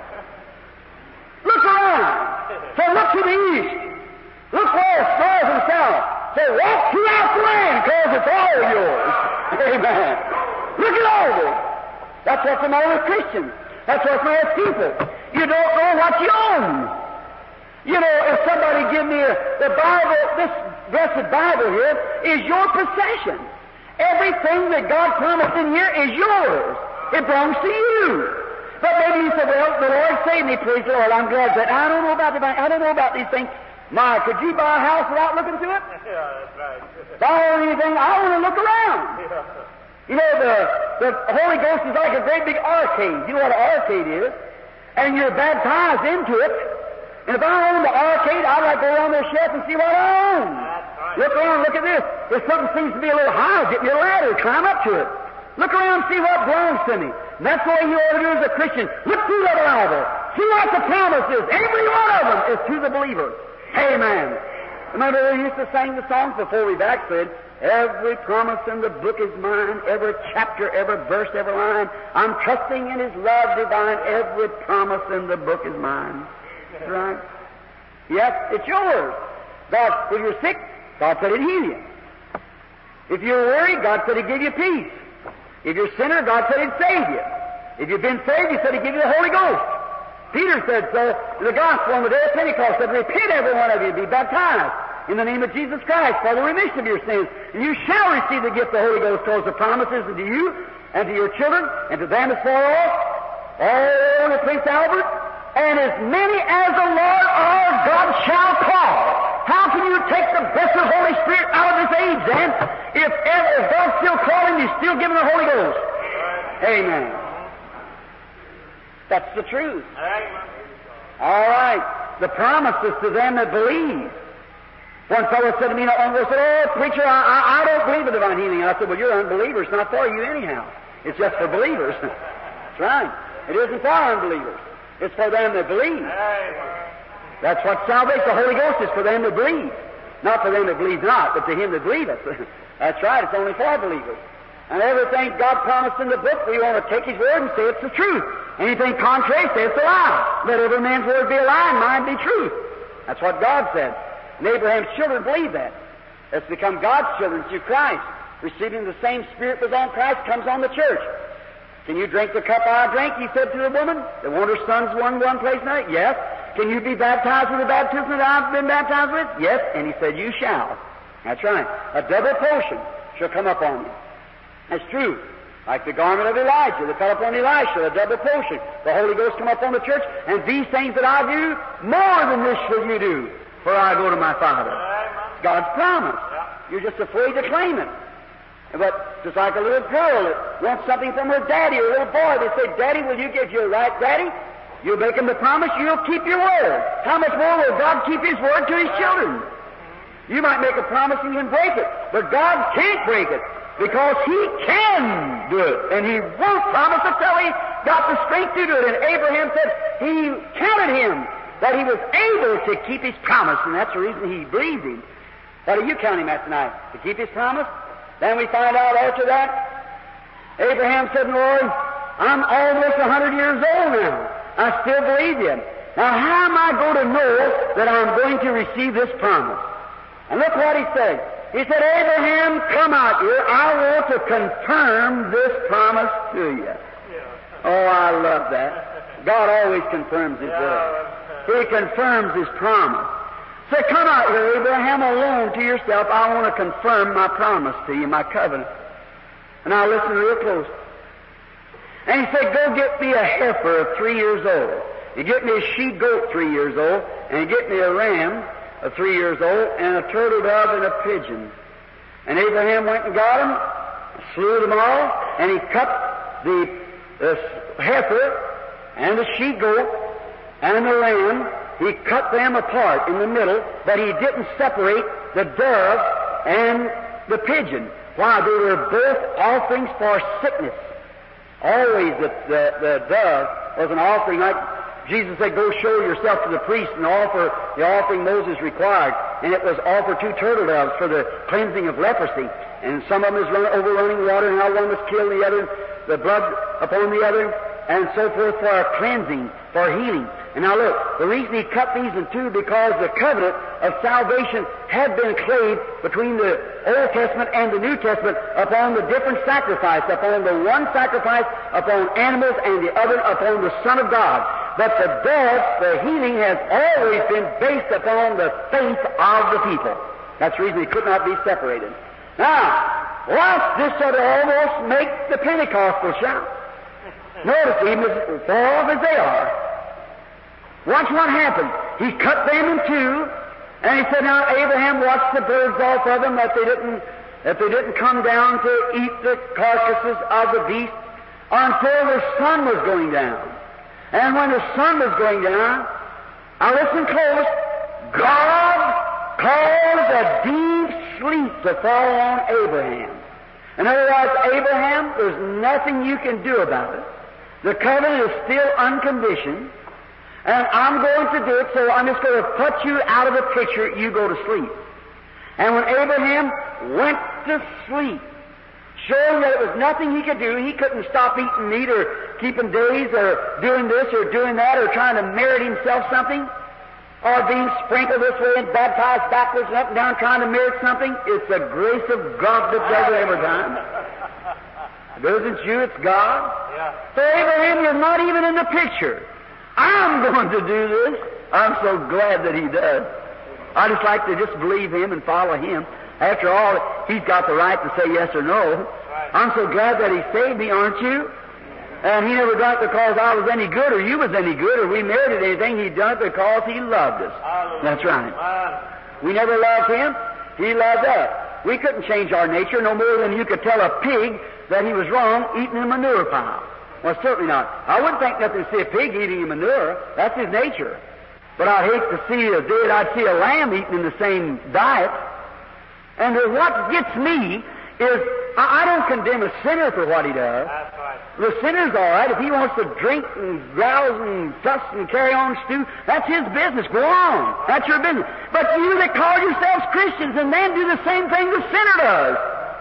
Look around. So look to the east. Look west, north, and south. So walk throughout the land, because it's all yours. Amen. Look it over. That's what's the matter with Christians. That's what's the matter with people. You don't know what you own. You know, if somebody give me a, the Bible, this blessed Bible here is your possession. Everything that God promised in here is yours. It belongs to you. But maybe you say, well, the Lord saved me, praise the Lord. I'm glad that I don't know about the bank. I don't know about these things. My, could you buy a house without looking to it? Yeah, that's right. If I own anything, I want to look around. Yeah. You know, the, the Holy Ghost is like a great big arcade. You know what an arcade is? And you're baptized into it. And if I own the arcade, I'd like to go around their shelf and see what I own. That's right. Look around, look at this. If something seems to be a little high, get me a ladder, climb up to it. Look around and see what belongs to me. And that's the way you ought to do as a Christian. Look through the Bible. See what the promise is. Every one of them is to the believer. Amen. Remember we used to sing the songs before we backslid. Every promise in the book is mine. Every chapter, every verse, every line. I'm trusting in His love divine. Every promise in the book is mine. That's right. Yes, it's yours. God, if you're sick, God said He'd heal you. If you're worried, God said He'd give you peace. If you're a sinner, God said He'd save you. If you've been saved, He said He'd give you the Holy Ghost. Peter said so in the gospel on the day of Pentecost, said, repent every one of you, be baptized in the name of Jesus Christ for the remission of your sins, and you shall receive the gift of the Holy Ghost, towards the promises unto you and to your children and to them as far off, all the Prince Albert, and as many as the Lord our God shall call. How can you take the blessed Holy Spirit out of this age, then, if, if God's still calling, He's still giving the Holy Ghost? Amen. That's the truth. All right. The promise is to them that believe. One fellow said to me not long ago, said, oh, preacher, I, I, I don't believe in divine healing. And I said, well, you're an unbeliever. It's not for you anyhow. It's just for believers. That's right. It isn't for unbelievers. It's for them that believe. That's what salvation, the Holy Ghost, is for them that believe. Not for them that believe not, but to him that believeth. That's right. It's only for believers. And everything God promised in the book, we want to take His word and say it's the truth. Anything contrary, say it's a lie. Let every man's word be a lie and mine be truth. That's what God said. And Abraham's children believe that. It's become God's children through Christ. Receiving the same Spirit was on Christ comes on the church. Can you drink the cup I drink? He said to the woman. The one her son's one one place now? Yes. Can you be baptized with the baptism that I've been baptized with? Yes. And he said, you shall. That's right. A double portion shall come upon you. That's true. Like the garment of Elijah that fell upon Elisha, a double portion. The Holy Ghost come upon the church, and these things that I do, more than this shall you do, for I go to my Father. God's promise. You're just afraid to claim it. But just like a little girl that wants something from her daddy or a little boy, they say, Daddy, will you give your right, Daddy? You'll make him the promise, you'll keep your word. How much more will God keep His word to His children? You might make a promise and you can break it, but God can't break it. Because He can do it. And He won't promise it till He got the strength to do it. And Abraham said He counted him that he was able to keep His promise. And that's the reason he believed Him. What do you count him at tonight? To keep his promise? Then we find out after that, Abraham said, Lord, I'm almost a hundred years old now. I still believe you. Now how am I going to know that I'm going to receive this promise? And look what he said. He said, Abraham, come out here. I want to confirm this promise to you. Oh, I love that. God always confirms His word. He confirms His promise. So come out here, Abraham, alone to yourself. I want to confirm my promise to you, my covenant. And now listen real close. And he said, go get me a heifer of three years old. You get me a she-goat three years old, and you get me a ram of three years old, and a turtle dove and a pigeon. And Abraham went and got them, slew them all, and he cut the, the heifer and the she-goat and the ram. He cut them apart in the middle, but he didn't separate the dove and the pigeon. Why? They were both offerings for sickness. Always the, the, the dove was an offering, like Jesus said, go show yourself to the priest and offer the offering Moses required. And it was offer two turtle doves for the cleansing of leprosy. And some of them is run, overrunning water, and how one was killed, the other, the blood upon the other, and so forth for our cleansing, for healing. And now look, the reason he cut these in two, because the covenant of salvation had been clave between the Old Testament and the New Testament upon the different sacrifice, upon the one sacrifice upon animals and the other upon the Son of God. But the dove, the healing, has always been based upon the faith of the people. That's the reason it could not be separated. Now, watch this sort of almost make the Pentecostal shout. Notice, even as far off as they are, watch what happened. He cut them in two, and he said, now Abraham watched the birds off of them, that they didn't, that they didn't come down to eat the carcasses of the beast until the sun was going down. And when the sun was going down, now listen close, God caused a deep sleep to fall on Abraham. In other words, Abraham, there's nothing you can do about it. The covenant is still unconditioned, and I'm going to do it, so I'm just going to put you out of the picture, you go to sleep. And when Abraham went to sleep, showing that it was nothing he could do, he couldn't stop eating meat or keeping days or doing this or doing that or trying to merit himself something, or being sprinkled this way and baptized backwards and up and down trying to merit something. It's the grace of God that does it every time. It isn't you, it's God. Yeah. So Abraham, you're not even in the picture. I'm going to do this. I'm so glad that he does. I just like to just believe him and follow him. After all, he's got the right to say yes or no. Right. I'm so glad that he saved me, aren't you? And he never done it because I was any good or you was any good or we merited anything. He done it because he loved us. Hallelujah. That's right. Man. We never loved him. He loved us. We couldn't change our nature no more than you could tell a pig that he was wrong eating a manure pile. Well, certainly not. I wouldn't think nothing to see a pig eating a manure. That's his nature. But I'd hate to see a dead, I'd see a lamb eating in the same diet. And what gets me is, I, I don't condemn a sinner for what he does. That's right. The sinner's all right. If he wants to drink and grouse and fuss and carry on stew, that's his business. Go on. That's your business. But you that call yourselves Christians and then do the same thing the sinner does,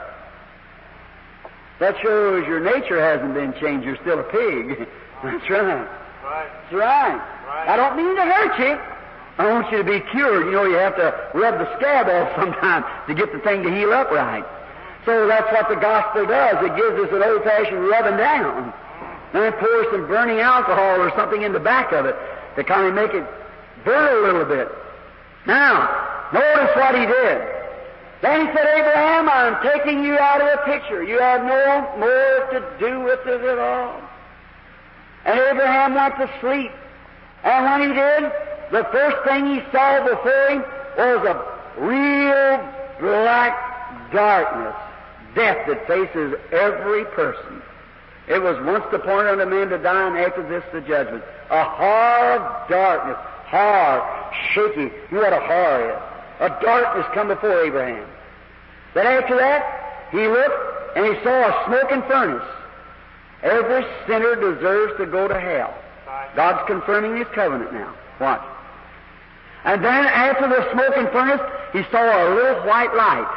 that shows your nature hasn't been changed. You're still a pig. That's right. Right. That's right. Right. I don't mean to hurt you. I want you to be cured. You know, you have to rub the scab off sometime to get the thing to heal up right. So that's what the gospel does. It gives us an old-fashioned rubbing down. Then it pours some burning alcohol or something in the back of it to kind of make it burn a little bit. Now, notice what he did. Then he said, Abraham, I'm taking you out of the picture. You have no more to do with it at all. And Abraham went to sleep. And when he did, the first thing he saw before him was a real black darkness, death that faces every person. It was once appointed unto man to die, and after this the judgment. A horror of darkness, horror, shaky. You know what a horror is. A darkness come before Abraham. Then after that, he looked and he saw a smoking furnace. Every sinner deserves to go to hell. God's confirming His covenant now. Watch. And then after the smoking furnace, he saw a little white light.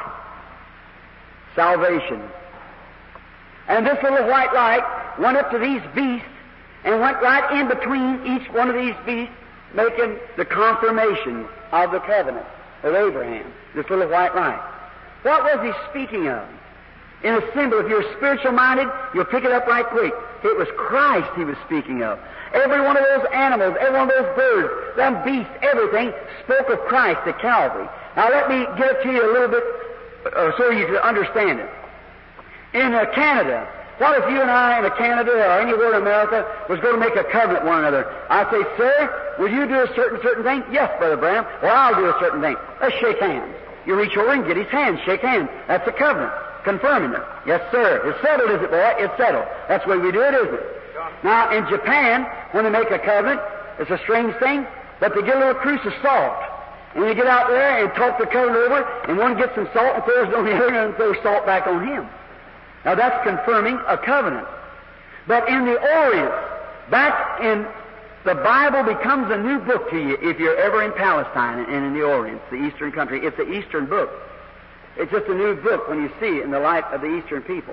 Salvation. And this little white light went up to these beasts and went right in between each one of these beasts, making the confirmation of the covenant of Abraham. This little white light. What was he speaking of? In a symbol, if you're spiritual minded, you'll pick it up right quick. It was Christ he was speaking of. Every one of those animals, every one of those birds, them beasts, everything spoke of Christ at Calvary. Now let me give it to you a little bit uh, so you can understand it. In uh, Canada, what if you and I in Canada or anywhere in America was going to make a covenant with one another? I'd say, sir, will you do a certain, certain thing? Yes, Brother Branham. Well, I'll do a certain thing. Let's shake hands. You reach over and get his hand, shake hands. That's a covenant. Confirming it. Yes, sir. It's settled, is it, boy? It's settled. That's the way we do it, isn't it? Now, in Japan, when they make a covenant, it's a strange thing, but they get a little cruse of salt. And they get out there and talk the covenant over, and one gets some salt and throws it on the other and throws salt back on him. Now, that's confirming a covenant. But in the Orient, back in the Bible becomes a new book to you if you're ever in Palestine and in the Orient, the Eastern country. It's an Eastern book. It's just a new book when you see it in the light of the Eastern people.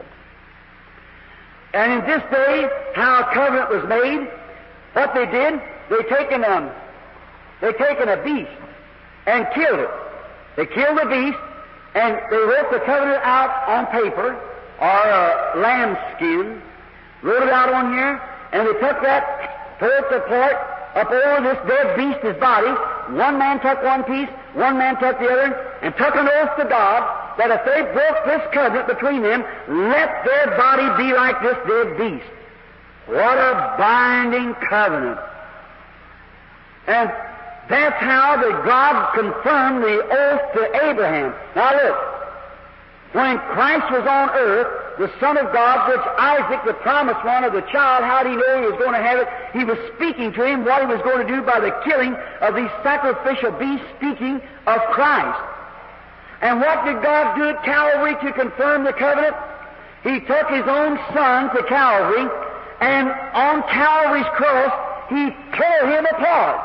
And in this day, how a covenant was made, what they did, they taken um, they taken a beast and killed it. They killed the beast and they wrote the covenant out on paper or a lamb skin, wrote it out on here, and they took that, tore it apart up over this dead beast's body. One man took one piece, one man took the other, and took an oath to God that if they broke this covenant between them, let their body be like this dead beast. What a binding covenant. And that's how that God confirmed the oath to Abraham. Now look, when Christ was on earth, the Son of God, which Isaac, the promised one of the child, how did he know he was going to have it? He was speaking to him what he was going to do by the killing of these sacrificial beasts, speaking of Christ. And what did God do at Calvary to confirm the covenant? He took His own Son to Calvary, and on Calvary's cross, He tore Him apart.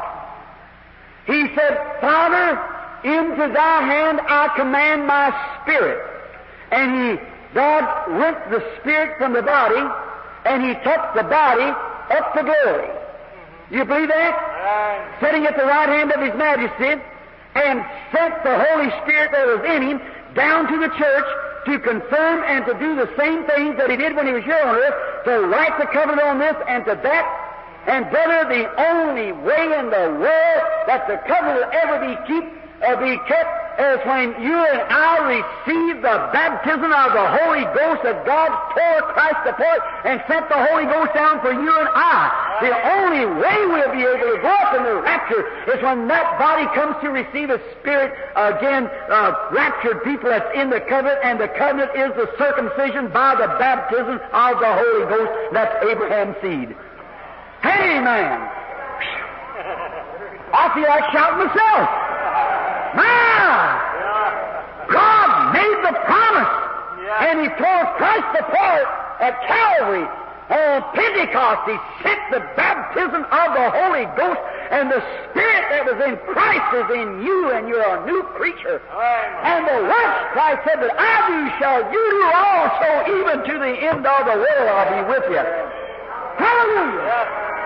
He said, Father, into Thy hand I command my spirit. And He, God rent the spirit from the body, and He took the body up to glory. You believe that? Right. Sitting at the right hand of His Majesty, and sent the Holy Spirit that was in Him down to the church to confirm and to do the same things that He did when He was here on earth, to write the covenant on this and to that. And brother, the only way in the world that the covenant will ever be keep uh, be kept is when you and I receive the baptism of the Holy Ghost, that God tore Christ apart and sent the Holy Ghost down for you and I. The only way we'll be able to go up in the rapture is when that body comes to receive a spirit, again, uh, raptured people that's in the covenant, and the covenant is the circumcision by the baptism of the Holy Ghost. That's Abraham's seed. Amen. I feel like shouting myself. My! God made the promise, and He tore Christ apart at Calvary. On Pentecost, He sent the baptism of the Holy Ghost, and the Spirit that was in Christ is in you, and you're a new creature. And the works Christ said that I do shall you do also, even to the end of the world I'll be with you. Hallelujah!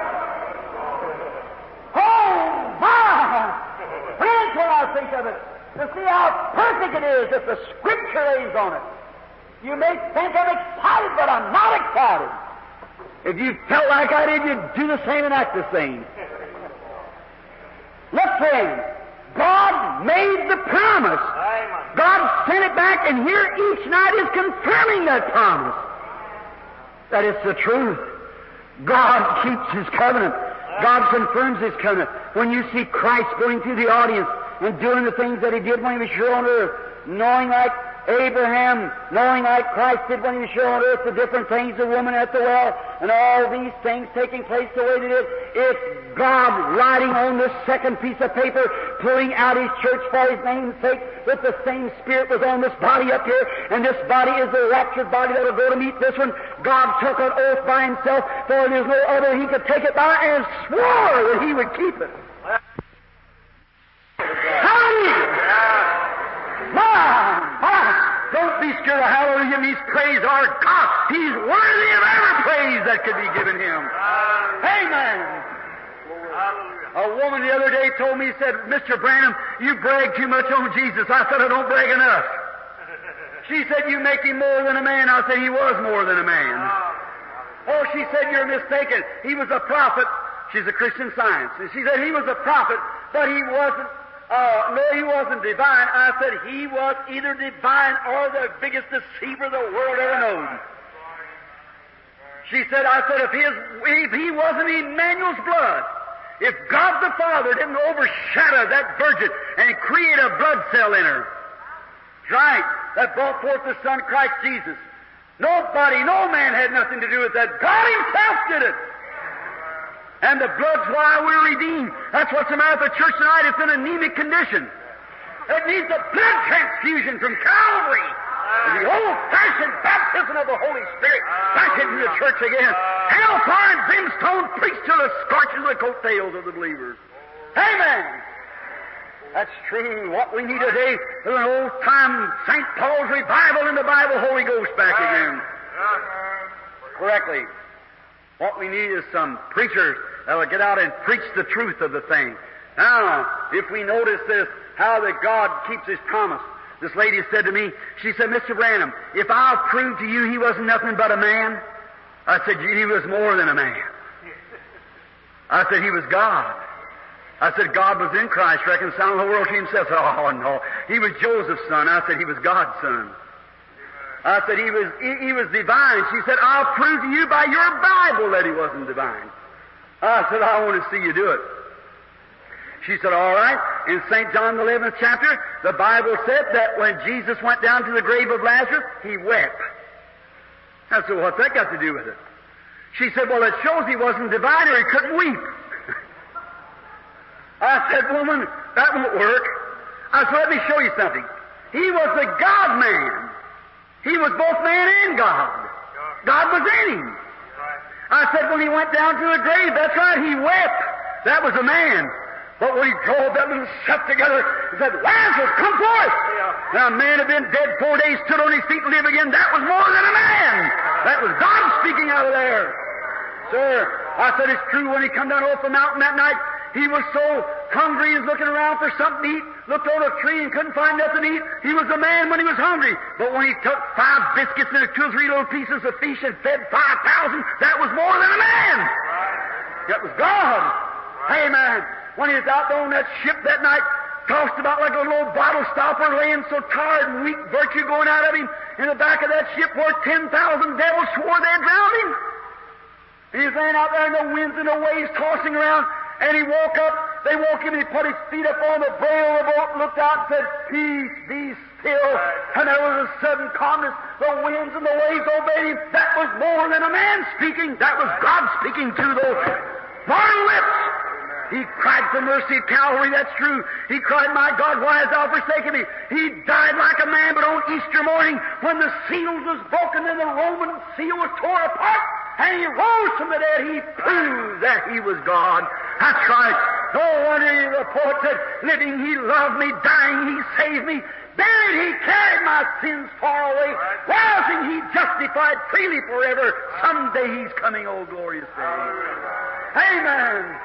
Oh, my! Friends, when I think of it, to see how perfect it is that the Scripture lays on it. You may think I'm excited, but I'm not excited. If you felt like I did, you'd do the same and act the same. Look, friends, God made the promise. God sent it back, and here each night is confirming that promise. That it's the truth. God keeps His covenant. God confirms His covenant. When you see Christ going through the audience and doing the things that He did when He was here on earth, knowing like Abraham, knowing like Christ did when He was here on earth, the different things, the woman at the well, and all these things taking place the way they did, it's God writing on this second piece of paper, pulling out His church for His name's sake, that the same Spirit was on this body up here, and this body is the raptured body that will go to meet this one. God took an oath by Himself, for there's no other He could take it by, and swore that He would keep it. Hallelujah! My, my, don't be scared of hallelujah means praise our God. He's worthy of every praise that could be given Him. Amen. A woman the other day told me, said, Mister Branham, you brag too much on Jesus. I said, I don't brag enough. She said, you make Him more than a man. I said, He was more than a man. Oh, she said, you're mistaken. He was a prophet. She's a Christian Science. And she said, he was a prophet, but he wasn't, uh, no, he wasn't divine. I said, he was either divine or the biggest deceiver the world ever known. She said, I said, if, his, if he wasn't Emmanuel's blood, if God the Father didn't overshadow that virgin and create a blood cell in her, right, that brought forth the Son, Christ Jesus, nobody, no man had nothing to do with that. God Himself did it. And the blood's why we're redeemed. That's what's the matter with the church tonight. It's in an anemic condition. It needs a blood transfusion from Calvary. The old-fashioned baptism of the Holy Spirit back into the church again. Hellfire and brimstone preached till it scorches the coattails of the believers. Amen. That's true. What we need today is an old-time Saint Paul's revival in the Bible, Holy Ghost back again. Correctly. What we need is some preachers that will get out and preach the truth of the thing. Now, if we notice this, how that God keeps His promise. This lady said to me, she said, Mister Branham, if I'll prove to you He wasn't nothing but a man, I said, He was more than a man. I said, He was God. I said, God was in Christ, reconciling the world to Himself. Oh, no. He was Joseph's son. I said, He was God's son. I said, he was, he, he was divine. She said, I'll prove to you by your Bible that He wasn't divine. I said, I want to see you do it. She said, all right. In Saint John the eleventh chapter, the Bible said that when Jesus went down to the grave of Lazarus, He wept. I said, what's that got to do with it? She said, well, it shows He wasn't divine or He couldn't weep. I said, woman, that won't work. I said, let me show you something. He was the God-man. He was both man and God. God was in Him. I said, when He went down to the grave, that's right, He wept. That was a man. But when He drove that little stuff together and said, Lazarus, come forth! Now, a man had been dead four days, stood on his feet and lived again. That was more than a man. That was God speaking out of there. Sir, I said, it's true, when He come down off the mountain that night, He was so hungry, He was looking around for something to eat, looked on a tree and couldn't find nothing to eat. He was a man when he was hungry. But when He took five biscuits and two or three little pieces of fish and fed five thousand, that was more than a man. That was God. Amen. When He was out there on that ship that night, tossed about like a little bottle stopper, laying so tired and weak, virtue going out of him, in the back of that ship where ten thousand devils swore they'd drown him. And He was laying out there in the winds and the waves tossing around. And He woke up, they woke Him, and He put His feet up on the brail of the boat, looked out and said, peace, be still. And there was a sudden calmness. The winds and the waves obeyed Him. That was more than a man speaking. That was God speaking through those mortal lips. He cried for mercy at Calvary, that's true. He cried, my God, why hast Thou forsaken me? He died like a man, but on Easter morning, when the seals was broken and the Roman seal was torn apart, and He rose from the dead, He proved that He was God. That's right. No wonder the poet said, living He loved me, dying He saved me, buried He carried my sins far away, rising He justified freely forever. Someday He's coming, oh glorious day. Amen.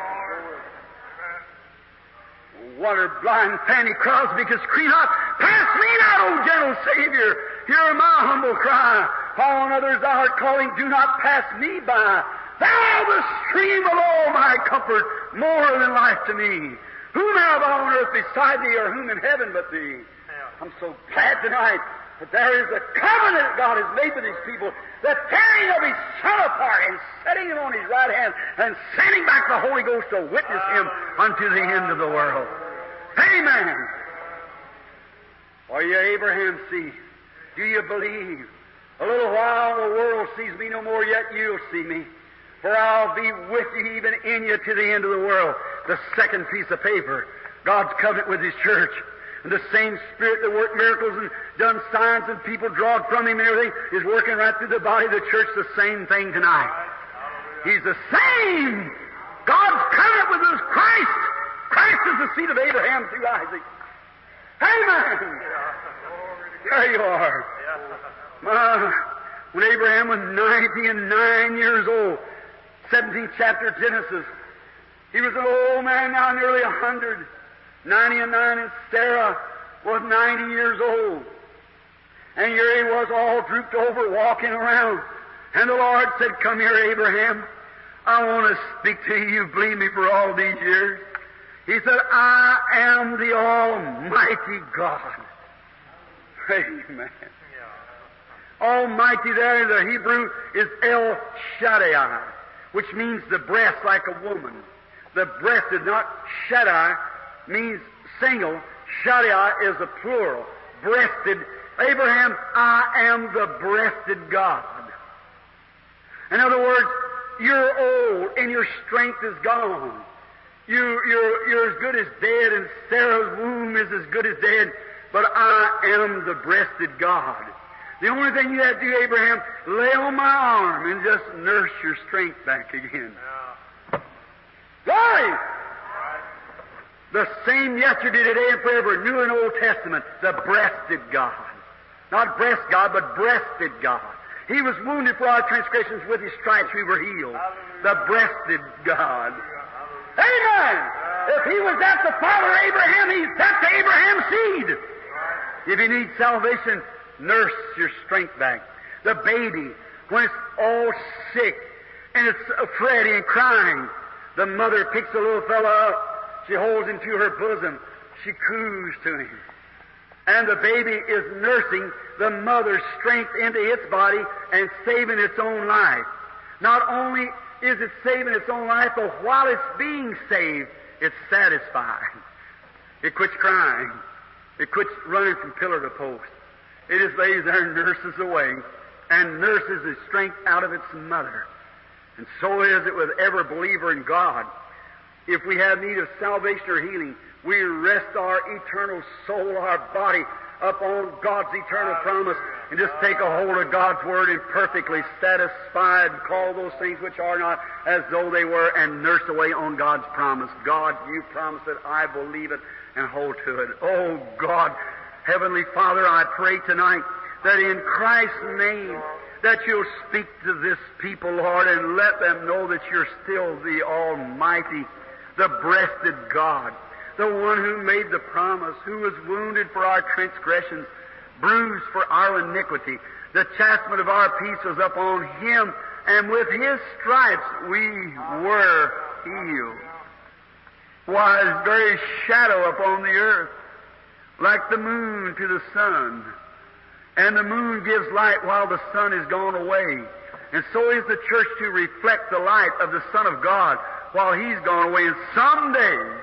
Wonder blind Fanny Crosby could scream out, pass me not, O gentle Savior. Hear my humble cry. On others thou art calling, do not pass me by. Thou the stream of all my comfort, more than life to me. Whom have I on earth beside Thee, or whom in heaven but Thee? I'm so glad tonight that there is a covenant God has made with His people, the tearing of His Son apart and setting Him on His right hand and sending back the Holy Ghost to witness Him unto the end of the world. Amen. Are you Abraham's seed? Do you believe? A little while the world sees me no more, yet you'll see me. For I'll be with you, even in you, to the end of the world. The second piece of paper, God's covenant with His church. And the same Spirit that worked miracles and done signs and people drawed from Him and everything is working right through the body of the church, the same thing tonight. He's the same. God's covenant with His Christ. Christ is the seed of Abraham through Isaac. Amen. There you are. Uh, when Abraham was ninety and nine years old, seventeenth chapter of Genesis, he was an old man now, nearly a hundred. Ninety and nine, and Sarah was ninety years old. And here he was, all drooped over, walking around. And the Lord said, "Come here, Abraham. I want to speak to you. You've believed me for all these years." He said, "I am the Almighty God." Amen. Almighty there in the Hebrew is El Shaddai, which means the breast like a woman. The breast is not Shaddai, means single. Shaddai is a plural. Breasted. Abraham, I am the breasted God. In other words, you're old and your strength is gone. You, you're, you're as good as dead, and Sarah's womb is as good as dead, but I am the breasted God. The only thing you have to do, Abraham, lay on my arm and just nurse your strength back again. Glory! The same yesterday, today, and forever, New and Old Testament, the breasted God. Not breast God, but breasted God. He was wounded for our transgressions, with His stripes we were healed. The breasted God. Amen! If He was that the father of Abraham, He's that the Abraham's seed. If you need salvation, nurse your strength back. The baby, when it's all sick and it's fretting and crying, the mother picks the little fellow up. She holds him to her bosom. She coos to him. And the baby is nursing the mother's strength into its body and saving its own life. Not only is it saving its own life, but while it's being saved, it's satisfied. It quits crying. It quits running from pillar to post. It just lays there and nurses away and nurses the strength out of its mother. And so is it with every believer in God. If we have need of salvation or healing, we rest our eternal soul, our body, upon God's eternal promise, and just take a hold of God's Word and perfectly satisfied, call those things which are not as though they were, and nurse away on God's promise. God, you promised it, I believe it, and hold to it. Oh God, Heavenly Father, I pray tonight that in Christ's name, that you'll speak to this people, Lord, and let them know that you're still the Almighty, the breasted God, the one who made the promise, who was wounded for our transgressions, bruised for our iniquity. The chastisement of our peace was upon Him, and with His stripes we were healed. Why, His very shadow upon the earth, like the moon to the sun. And the moon gives light while the sun is gone away. And so is the church to reflect the light of the Son of God while He's gone away. And someday,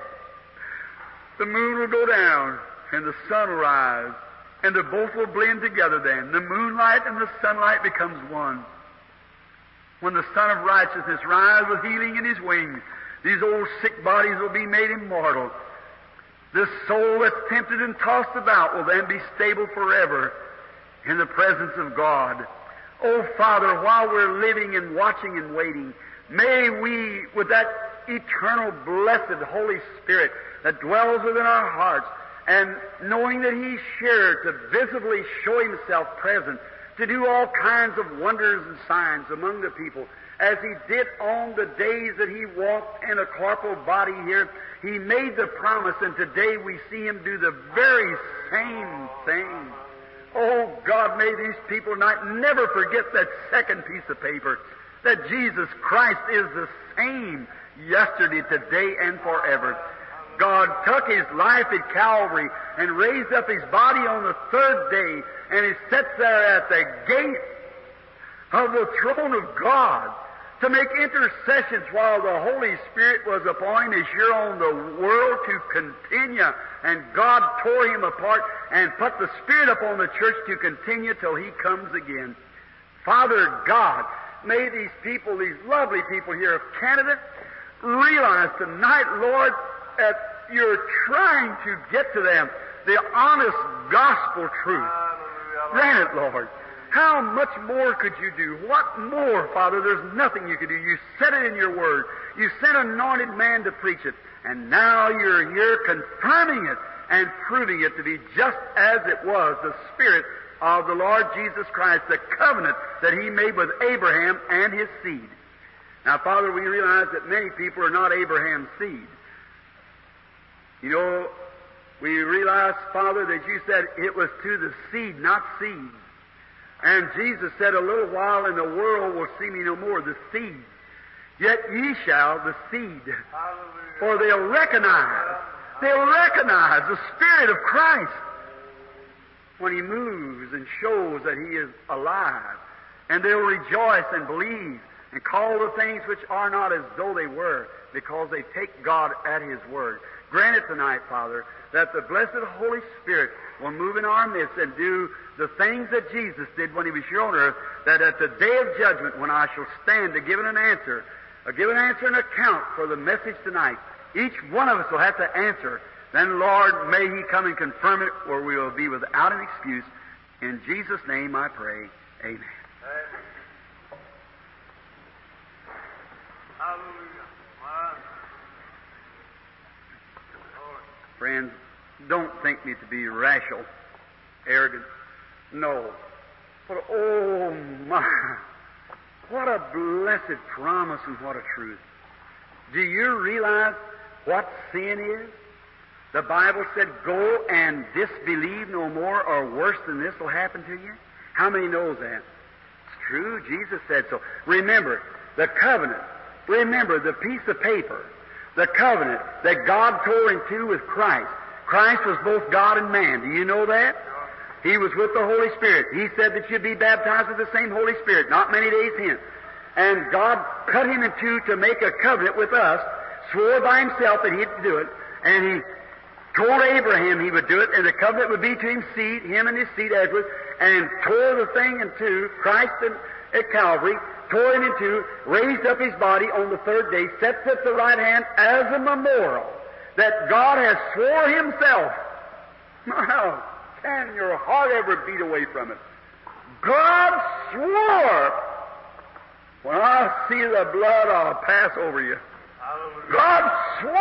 the moon will go down and the sun will rise, and the both will blend together then. The moonlight and the sunlight becomes one. When the Son of Righteousness rises with healing in His wings, these old sick bodies will be made immortal. This soul that's tempted and tossed about will then be stable forever in the presence of God. Oh, Father, while we're living and watching and waiting, may we, with that eternal, blessed Holy Spirit that dwells within our hearts, and knowing that He's sure to visibly show Himself present, to do all kinds of wonders and signs among the people, as He did on the days that He walked in a corporal body here. He made the promise, and today we see Him do the very same thing. Oh, God, may these people not never forget that second piece of paper, that Jesus Christ is the same yesterday, today, and forever. God took His life at Calvary and raised up His body on the third day, and He sits there at the gate of the throne of God to make intercessions while the Holy Spirit was upon Him as here on the world to continue. And God tore Him apart and put the Spirit upon the church to continue till He comes again. Father God, may these people, these lovely people here of Canada, realize tonight, Lord, that you're trying to get to them the honest gospel truth. Grant it, Lord. How much more could you do? What more, Father? There's nothing you could do. You said it in your word. You sent an anointed man to preach it. And now you're here confirming it and proving it to be just as it was, the Spirit of the Lord Jesus Christ, the covenant that He made with Abraham and his seed. Now, Father, we realize that many people are not Abraham's seed. You know, we realize, Father, that You said it was to the seed, not seeds. And Jesus said, a little while and the world will see Me no more, the seed. Yet ye shall, the seed. Hallelujah. For they'll recognize, they'll recognize the Spirit of Christ when He moves and shows that He is alive. And they'll rejoice and believe and call the things which are not as though they were, because they take God at His word. Grant it tonight, Father, that the blessed Holy Spirit will move in our midst and do the things that Jesus did when He was here on earth, that at the day of judgment, when I shall stand to give an answer, or give an answer and account for the message tonight, each one of us will have to answer. Then, Lord, may He come and confirm it, or we will be without an excuse. In Jesus' name I pray. Amen. Amen. Hallelujah. My Lord. Friends, don't think me to be rational, arrogant. No. But, oh my, what a blessed promise and what a truth. Do you realize what sin is? The Bible said, go and disbelieve no more, or worse than this will happen to you. How many knows that? It's true. Jesus said so. Remember, the covenant. Remember, the piece of paper, the covenant that God tore in two with Christ. Christ was both God and man. Do you know that? He was with the Holy Spirit. He said that you'd be baptized with the same Holy Spirit not many days hence. And God cut Him in two to make a covenant with us, swore by Himself that He'd do it, and He told Abraham He would do it, and the covenant would be to his seed, him and his seed afterwards, and tore the thing in two, Christ at Calvary, tore Him in two, raised up His body on the third day, sets at the right hand as a memorial that God has swore Himself. How can your heart ever beat away from it? God swore, when I see the blood, I'll pass over you. Hallelujah. God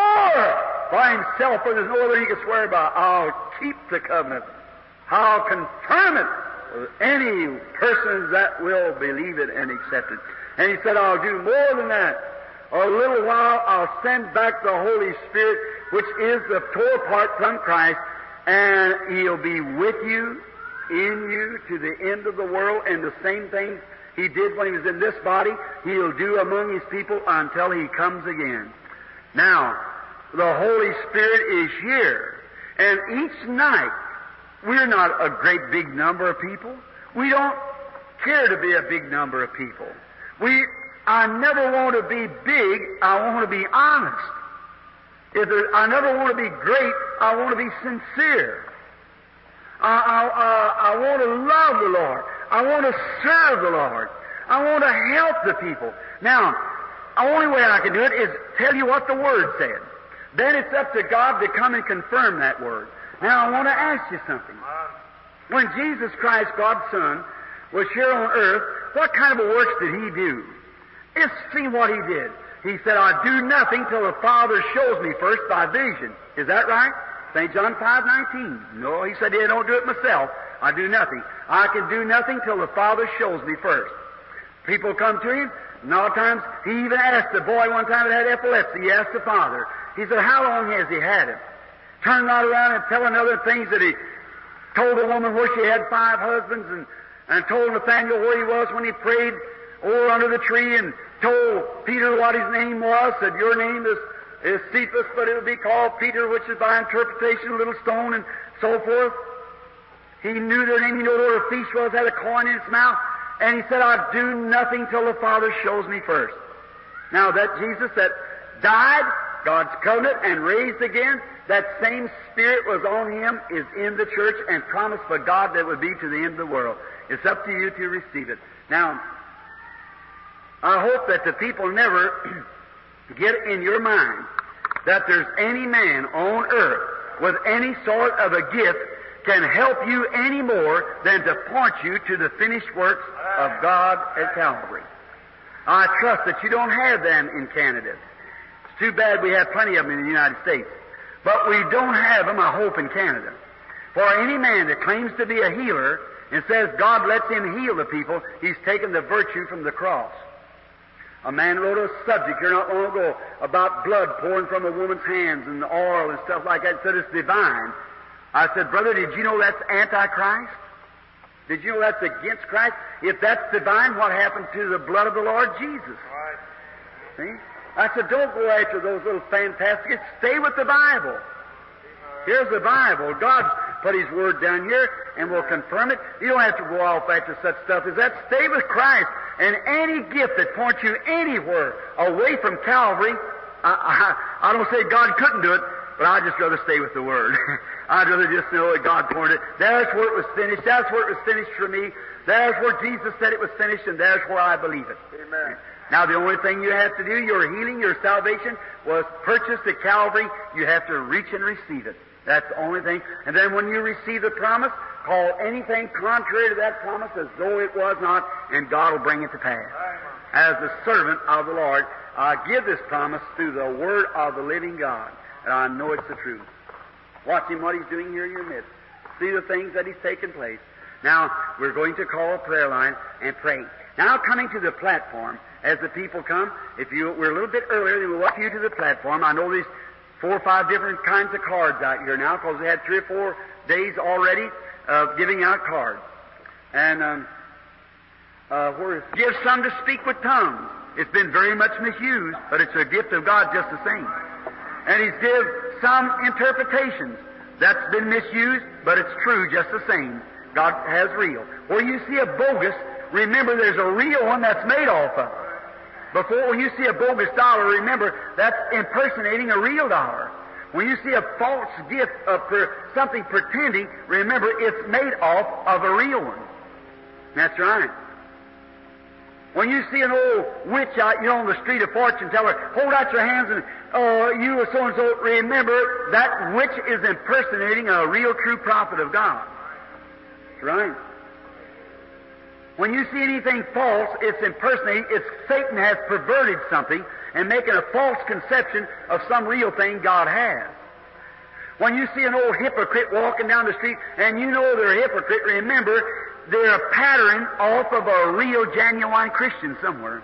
swore by Himself, for there's no other He can swear by. I'll keep the covenant. I'll confirm it with any persons that will believe it and accept it. And He said, I'll do more than that. A little while I'll send back the Holy Spirit, which is the tore part from Christ, and He'll be with you, in you, to the end of the world, and the same thing He did when He was in this body, He'll do among His people until He comes again. Now, the Holy Spirit is here, and each night, we're not a great big number of people. We don't care to be a big number of people. We, I never want to be big, I want to be honest. If there, I never want to be great, I want to be sincere. I, I, I, I want to love the Lord. I want to serve the Lord. I want to help the people. Now, the only way I can do it is tell you what the Word said. Then it's up to God to come and confirm that Word. Now, I want to ask you something. When Jesus Christ, God's Son, was here on earth, what kind of a works did He do? Just see what He did. He said, I do nothing till the Father shows me first by vision. Is that right? Saint John five nineteen. No, He said, I don't do it myself. I do nothing. I can do nothing till the Father shows me first. People come to Him, and all times, He even asked the boy one time that had epilepsy, He asked the Father. He said, how long has he had it? Turned right around and telling other things that He told the woman where she had five husbands, and, and told Nathaniel where he was when he prayed over under the tree, and told Peter what his name was, said, your name is, is Cephas, but it will be called Peter, which is by interpretation a little stone, and so forth. He knew their name, he knew where a feast was, had a coin in its mouth, and He said, I do nothing till the Father shows me first. Now that Jesus that died, God's covenant, and raised again, that same Spirit was on Him, is in the church, and promised for God that would be to the end of the world. It's up to you to receive it. Now, I hope that the people never get in your mind that there's any man on earth with any sort of a gift can help you any more than to point you to the finished works of God at Calvary. I trust that you don't have them in Canada. It's too bad we have plenty of them in the United States. But we don't have them, I hope, in Canada. For any man that claims to be a healer and says God lets him heal the people, he's taken the virtue from the cross. A man wrote a subject here not long ago about blood pouring from a woman's hands and oil and stuff like that, and said it's divine. I said, brother, did you know that's Antichrist? Did you know that's against Christ? If that's divine, what happened to the blood of the Lord Jesus? Right. See? I said, don't go after those little fantastic. Stay with the Bible. Here's the Bible. God's put His Word down here and will confirm it. You don't have to go off after such stuff as that. Stay with Christ. And any gift that points you anywhere away from Calvary, I, I, I don't say God couldn't do it, but I'd just rather stay with the Word. I'd rather just know that God pointed it. There's where it was finished. That's where it was finished for me. There's where Jesus said it was finished, and there's where I believe it. Amen. Now, the only thing you have to do, your healing, your salvation, was purchased at Calvary. You have to reach and receive it. That's the only thing. And then when you receive the promise, call anything contrary to that promise as though it was not, and God will bring it to pass. As the servant of the Lord, I give this promise through the Word of the living God, and I know it's the truth. Watch Him, what He's doing here in your midst. See the things that He's taken place. Now, we're going to call a prayer line and pray. Now, coming to the platform, as the people come, if you we're a little bit earlier, then we'll walk you to the platform. I know there's four or five different kinds of cards out here now, because they had three or four days already of giving out cards. And um, uh, where is, give some to speak with tongues. It's been very much misused, but it's a gift of God just the same. And He's give some interpretations. That's been misused, but it's true just the same. God has real. Where you see a bogus, remember there's a real one that's made off of it. Before, when you see a bogus dollar, remember that's impersonating a real dollar. When you see a false gift of per, something pretending, remember it's made off of a real one. That's right. When you see an old witch out, you know, on the street, a fortune teller, hold out your hands and, oh, you are so-and-so, remember that witch is impersonating a real true prophet of God. That's right. When you see anything false, it's impersonating, it's Satan has perverted something and making a false conception of some real thing God has. When you see an old hypocrite walking down the street and you know they're a hypocrite, remember they're a pattern off of a real, genuine Christian somewhere.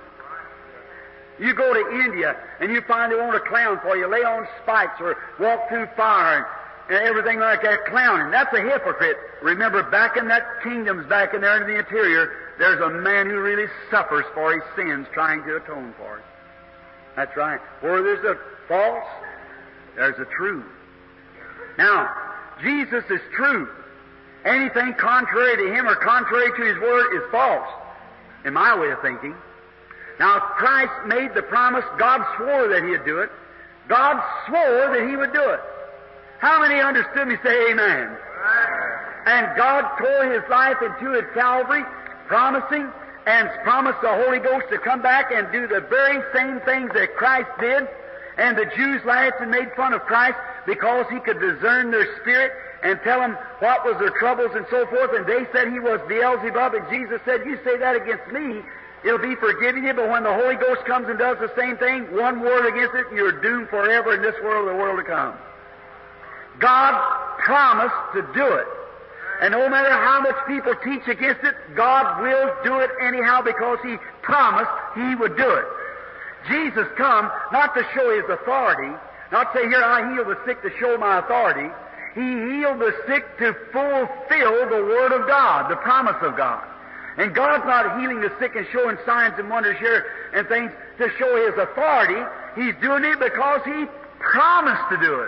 You go to India and you find they want a clown for you, lay on spikes or walk through fire and everything like that, clowning. That's a hypocrite. Remember, back in that kingdom's back in there in the interior, there's a man who really suffers for his sins trying to atone for it. That's right. Where there's a false, there's a truth. Now, Jesus is true. Anything contrary to Him or contrary to His Word is false, in my way of thinking. Now, Christ made the promise. God swore that He'd do it. God swore that He would do it. How many understood me say amen? Amen. And God tore His life into at Calvary, promising and promised the Holy Ghost to come back and do the very same things that Christ did. And the Jews laughed and made fun of Christ because He could discern their spirit and tell them what was their troubles and so forth. And they said He was Beelzebub, and Jesus said, you say that against me, it'll be forgiven you, but when the Holy Ghost comes and does the same thing, one word against it, and you're doomed forever in this world and the world to come. God promised to do it. And no matter how much people teach against it, God will do it anyhow because He promised He would do it. Jesus come not to show His authority, not say, here, I heal the sick to show my authority. He healed the sick to fulfill the Word of God, the promise of God. And God's not healing the sick and showing signs and wonders here and things to show His authority. He's doing it because He promised to do it.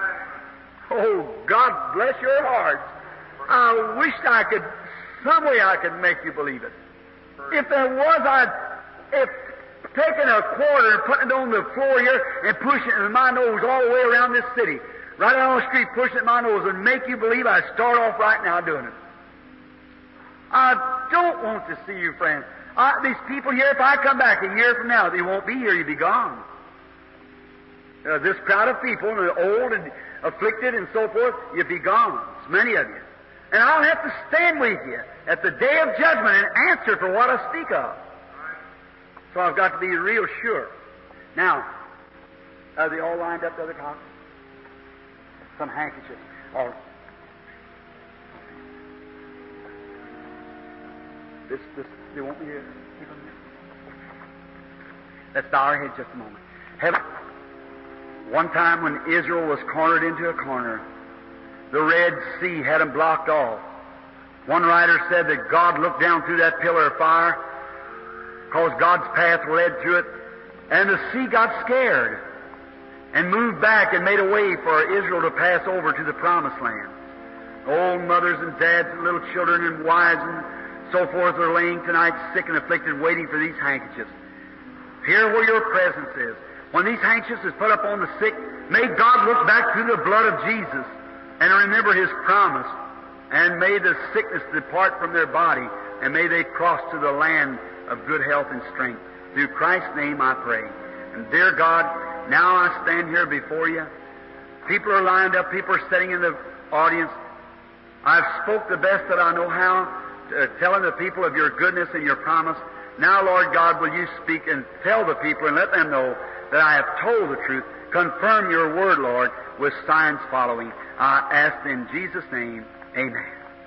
Oh, God bless your hearts. I wish I could, some way I could make you believe it. If there was, I'd, if taking a quarter and putting it on the floor here and pushing it in my nose all the way around this city, right down the street, pushing it in my nose, would make you believe I'd start off right now doing it. I don't want to see you, friends. I, these people here, if I come back a year from now, they won't be here, you'll be gone. Uh, this crowd of people, and old and afflicted and so forth, you'll be gone. It's many of you. And I'll have to stand with you at the day of judgment and answer for what I speak of. So I've got to be real sure. Now, are they all lined up to the top? some handkerchiefs. Or this, this, they won't be here. Let's bow our heads just a moment. Heaven. One time when Israel was cornered into a corner, the Red Sea had them blocked off. One writer said that God looked down through that pillar of fire because God's path led through it, and the sea got scared and moved back and made a way for Israel to pass over to the Promised Land. Old mothers and dads and little children and wives and so forth are laying tonight sick and afflicted, waiting for these handkerchiefs. Here where your presence is. When these handkerchiefs is put up on the sick, may God look back through the blood of Jesus and remember His promise, and may the sickness depart from their body, and may they cross to the land of good health and strength. Through Christ's name I pray. And dear God, now I stand here before you. People are lined up, people are sitting in the audience. I've spoke the best that I know how, uh, telling the people of your goodness and your promise. Now, Lord God, will you speak and tell the people and let them know that I have told the truth. Confirm your word, Lord, with signs following. I ask in Jesus' name, amen.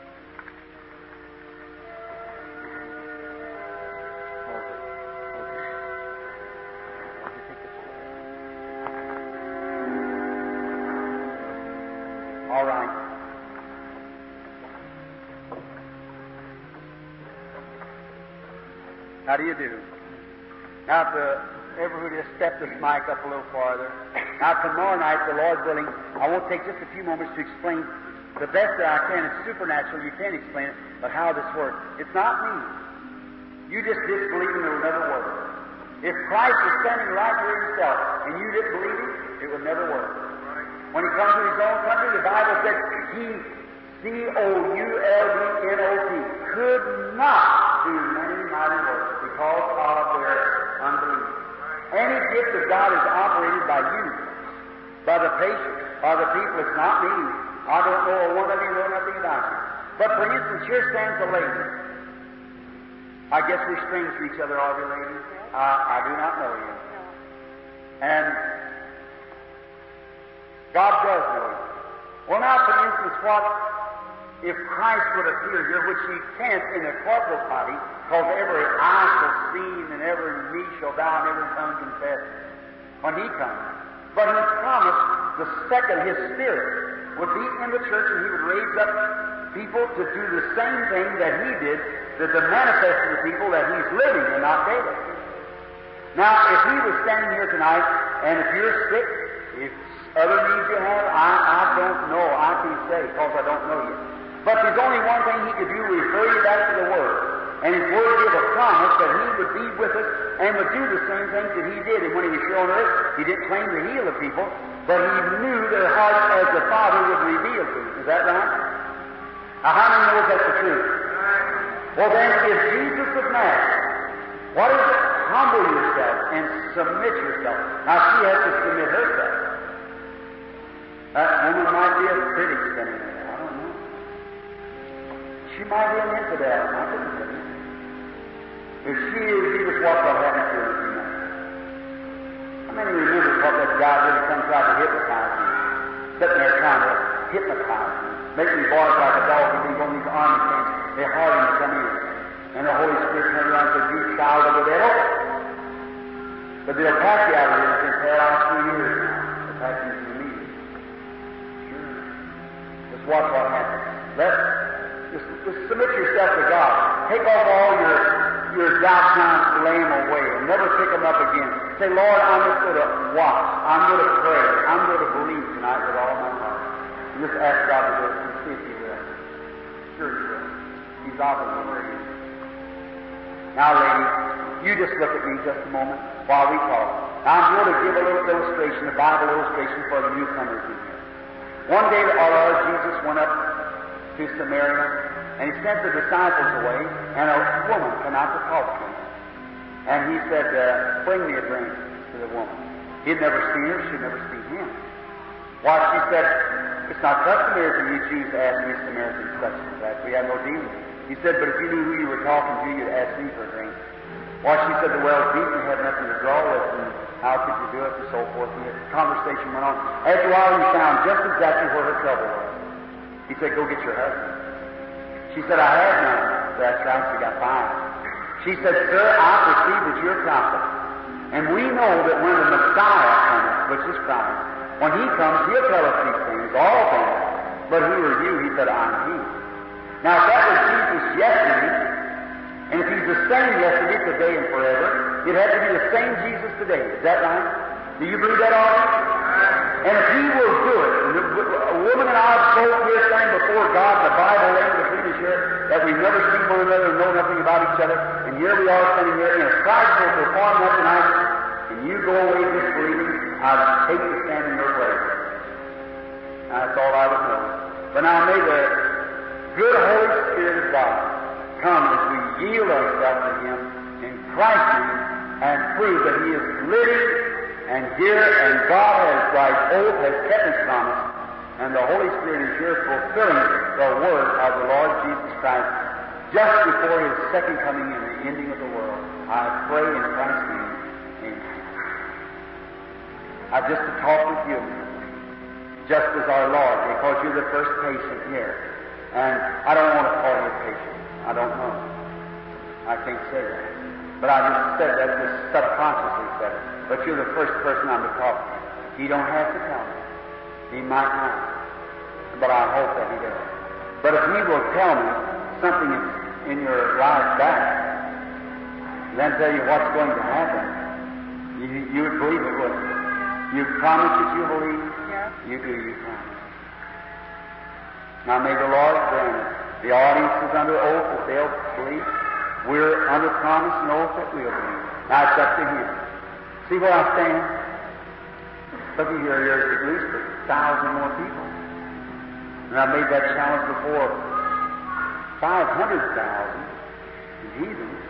All right. How do you do? Now, if the, everyone just step this mic up a little farther. Now, tomorrow night, the Lord willing, I won't take just a few moments to explain the best that I can. It's supernatural. You can't explain it, but how this works. It's not me. You just disbelieve and it will never work. If Christ was standing right here Himself and you didn't believe Him, it would never work. When He comes to His own country, the Bible said He, C O U L D N O T, could not do many mighty works because of their unbelief. Any gift of God is operated by you, by the patient, by the people. It's not me. I don't know a one of you, know nothing about you. But for instance, here stands a lady. I guess we're strangers to each other, are we, lady? Uh, I do not know you. And God does know you. Well, now, for instance, what if Christ would appear here, which He can't in a corporal body, because every eye shall see Him and every knee shall bow and every tongue confess when He comes. But He promised the second His Spirit would be in the church and He would raise up people to do the same thing that He did, that to manifest to the people that He's living and not dead. Now, if He was standing here tonight, and if you're sick, if other needs you have, I, I don't know. I can't say, because I don't know you. But there's only one thing He could do, refer you back to the Word. And His Word gave a promise that He would be with us and would do the same things that He did. And when He was here on earth, He didn't claim to heal the people, but He knew their hearts as the Father would reveal to them. Is that right? Now, how many knows that's the truth? Well, then, if Jesus of Nazareth, what is it? Humble yourself and submit yourself. Now, she has to submit herself. That woman might be a critic standing there. I don't know. She might be an infidel. I couldn't tell you. If she is, you just watch what happens to her in a few minutes. How many remember what that guy did that comes out to hypnotize me? Sitting there trying to hypnotize me. Make me bark like a dog and be going these army camps. They're hard to come in. And the Holy Spirit turned around and said, you child of the devil. But they'll pack you out of here. It's been paralyzed three years now. They'll pack you to the meeting. Sure. Just watch what happens. Let Just, just submit yourself to God. Take off all your, your doubts and lay them away and never pick them up again. Say, Lord, I'm just going to watch. I'm going to pray. I'm going to believe tonight with all my heart. And just ask God to do it and see if He will. Sure He will. He's obviously ready. Now, ladies, you just look at me just a moment while we talk. Now, I'm going to give a little illustration, a Bible illustration for the newcomers in here. One day, our Lord Jesus went up to Samaria, and He sent the disciples away, and a woman came out to talk to Him. And He said, uh, bring me a drink to the woman. He'd never seen her, she'd never seen him. Why, she said, it's not customary for you Jews to ask me Samaritans questions like that. We have no dealing. He said, but if you knew who you were talking to, you'd ask me for a drink. Why, she said, the well's deep and have nothing to draw with, and how could you do it? And so forth, and the conversation went on. After a while, he found just exactly where her trouble was. He said, go get your husband. She said, I have none. That's right, she got five. She said, sir, I perceive that you're a prophet. And we know that when the Messiah comes, which is Christ, when He comes, He'll tell us these things, all things. But who are you? He said, I'm He. Now, if that was Jesus yesterday, and if He's the same yesterday, today, and forever, it'd have to be the same Jesus today. Is that right? Do you believe that already? And if He will do it, and a woman and I both here stand before God, the Bible laying between us here, that we've never seen one another and know nothing about each other, and here we are standing here, and if Christ will perform that tonight, and you go away disbelieving, I'd hate to stand in your place. That's all I would know. But now may the good Holy Spirit of God come as we yield ourselves to Him in Christ's name and prove that He is living and here, and God has, by oath, has kept His promise, and the Holy Spirit is here fulfilling the word of the Lord Jesus Christ just before His second coming and the ending of the world. I pray in Christ's name. Amen. I've just to talk with you, just as our Lord, because you're the first patient here. And I don't want to call you a patient. I don't know. I can't say that. But I just said that, just subconsciously said it. But you're the first person I'm to talk to. He don't have to tell me. He might not. But I hope that He does. But if He will tell me something in, in your life back, then tell you what's going to happen, you, you would believe it, wouldn't you? You promise that you believe? Yeah. You do, you promise. Now may the Lord grant it. The audience is under oath that they'll believe. We're under promise and oath that we'll believe. Now it's up to Him. See where I stand? Look at here, there's at least a thousand more people. And I made that challenge before. Five hundred thousand heathens.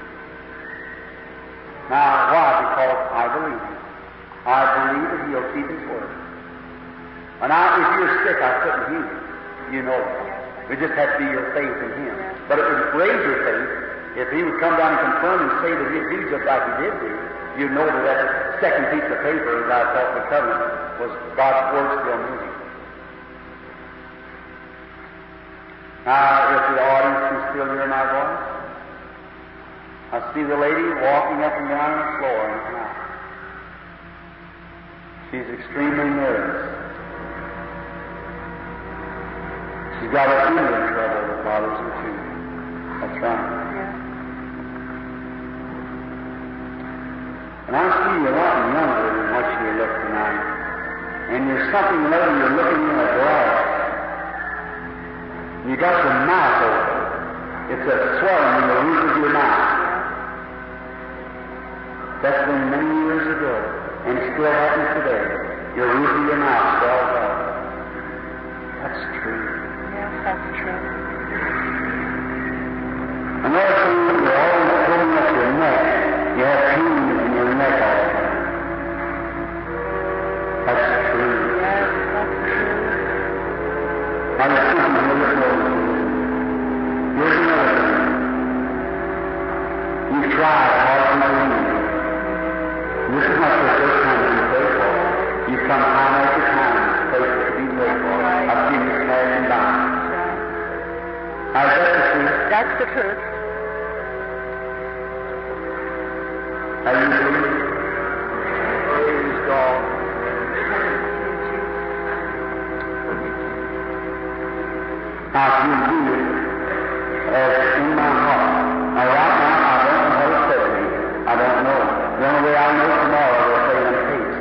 Now, why? Because I believe Him. I believe that He'll keep His word. And I, if you're sick, I couldn't heal you. You know that. It just has to be your faith in Him. But it would raise your faith if He would come down and confirm and say that He'd do just like He did do. You'd know that that second piece of paper, as I thought the covenant, was God's word still moving. Now, if the audience can still hear my voice, I see the lady walking up and down on the floor in the house. She's extremely nervous. She's got an Indian trouble that bothers her too. That's right. Yeah. And I see you're a lot younger than what you look tonight. And there's something there, you're looking in a glass. You got your mouth open. It's a swelling in the roof of your mouth. That's been many years ago, and it still happens today. Your roof of your mouth swells up. That's true. Yes, that's true. Another thing, you're always pulling up your neck. You have pain in your neck all the time. That's true. Yes, that's true. Now there's something here that knows you. Here's another thing. You've tried hard to believe. This is not the first time that you prayed for. You've come time after time to pray to be prayed for. I've seen this passing by. Now is that the truth? That's the truth. How you believe? Praise God. Now if you do it as in my heart. Now right now I don't know what it said to me. I don't know. The only way I know tomorrow they'll say on the case.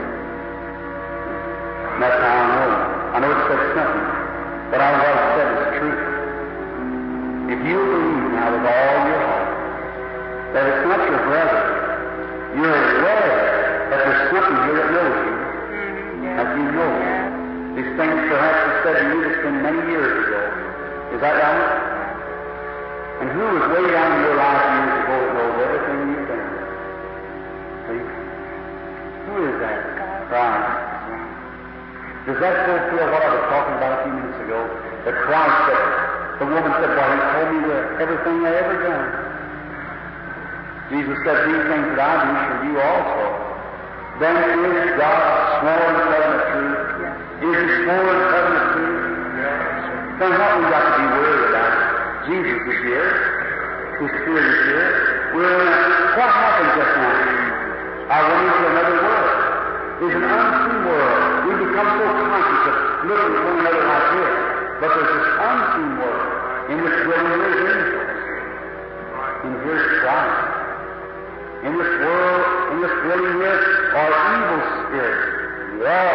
And that's how I know. I know it said something. But all what it said is truth. If you believe now with all your heart that it's not your brother, you're aware that there's something here that knows you, Mm-hmm. Yes. that you know. Yes. These things perhaps were said to you that's been many years ago. Is that right? And who was way down in your life years ago that knows everything you've done? See? Who is that? Christ. Does that fulfill what I was talking about a few minutes ago? That Christ said, the woman said, well, He told me that everything I ever done. Jesus said, these things that I do shall you also. then is God's sworn covenant true? Is His sworn covenant true? Then what we got to be worried about? Jesus is here. His Spirit is here. We're in a, what happened just now? I went into another world. There's an unseen world. We become so conscious of looking at one another like this. But there's this unseen world in which dwelling there's angels. And here's Christ. In this world, in this dwelling here, are evil spirits, war,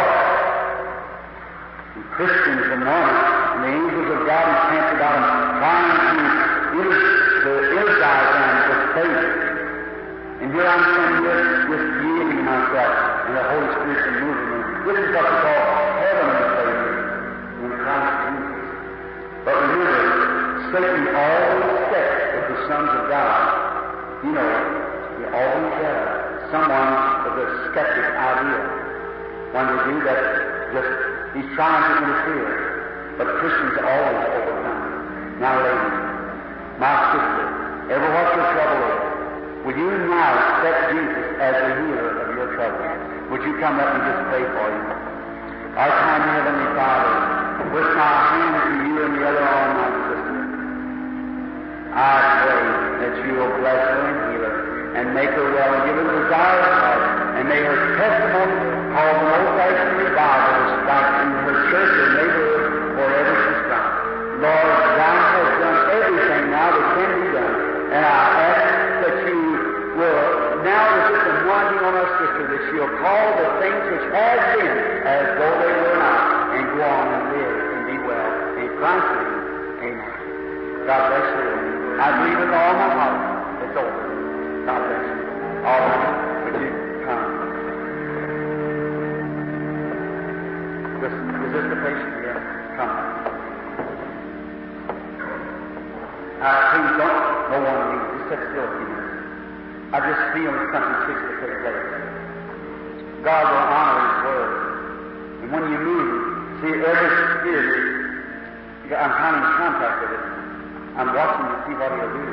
and Christians and non, and the angels of God encamped about them, trying to, to energize them with faith. And here I'm standing here, just yielding myself, and the Holy Spirit's moving me. This is what we call heavenly faith in Christ Jesus. But remember, Satan always steps with the sons of God. You know, he always does. Someone with a skeptic idea. When they do that, just he's trying to interfere. But Christians always overcome. Now, ladies, my sister, ever what your trouble is, would you now accept Jesus as the healer of your trouble? Would you come up and just pray for you? Our kind Heavenly Father, with my hand to you and the other arm, my sister, I pray that you will bless her and heal her and make her well and give her the desire of heart, and may her testimony cause an old-fashioned revival to strike in her church or neighborhood wherever she's from. Lord, thou hast done everything now that can be done, and I ask that you will, now with this anointing on our sister, that she'll call the things which have been as though they were not, and go on and live and be well. In Christ's name, amen. God bless you. I believe with all my heart it's over. God bless you. All right. Would you come? This, is this the patient here? Come. Uh, please don't go on and leave. Just sit still a few minutes. I just feel something fixed to take place. God will honor His word. And when you move, see every spirit, I'm kind of in contact with it. I'm watching to see what He'll do.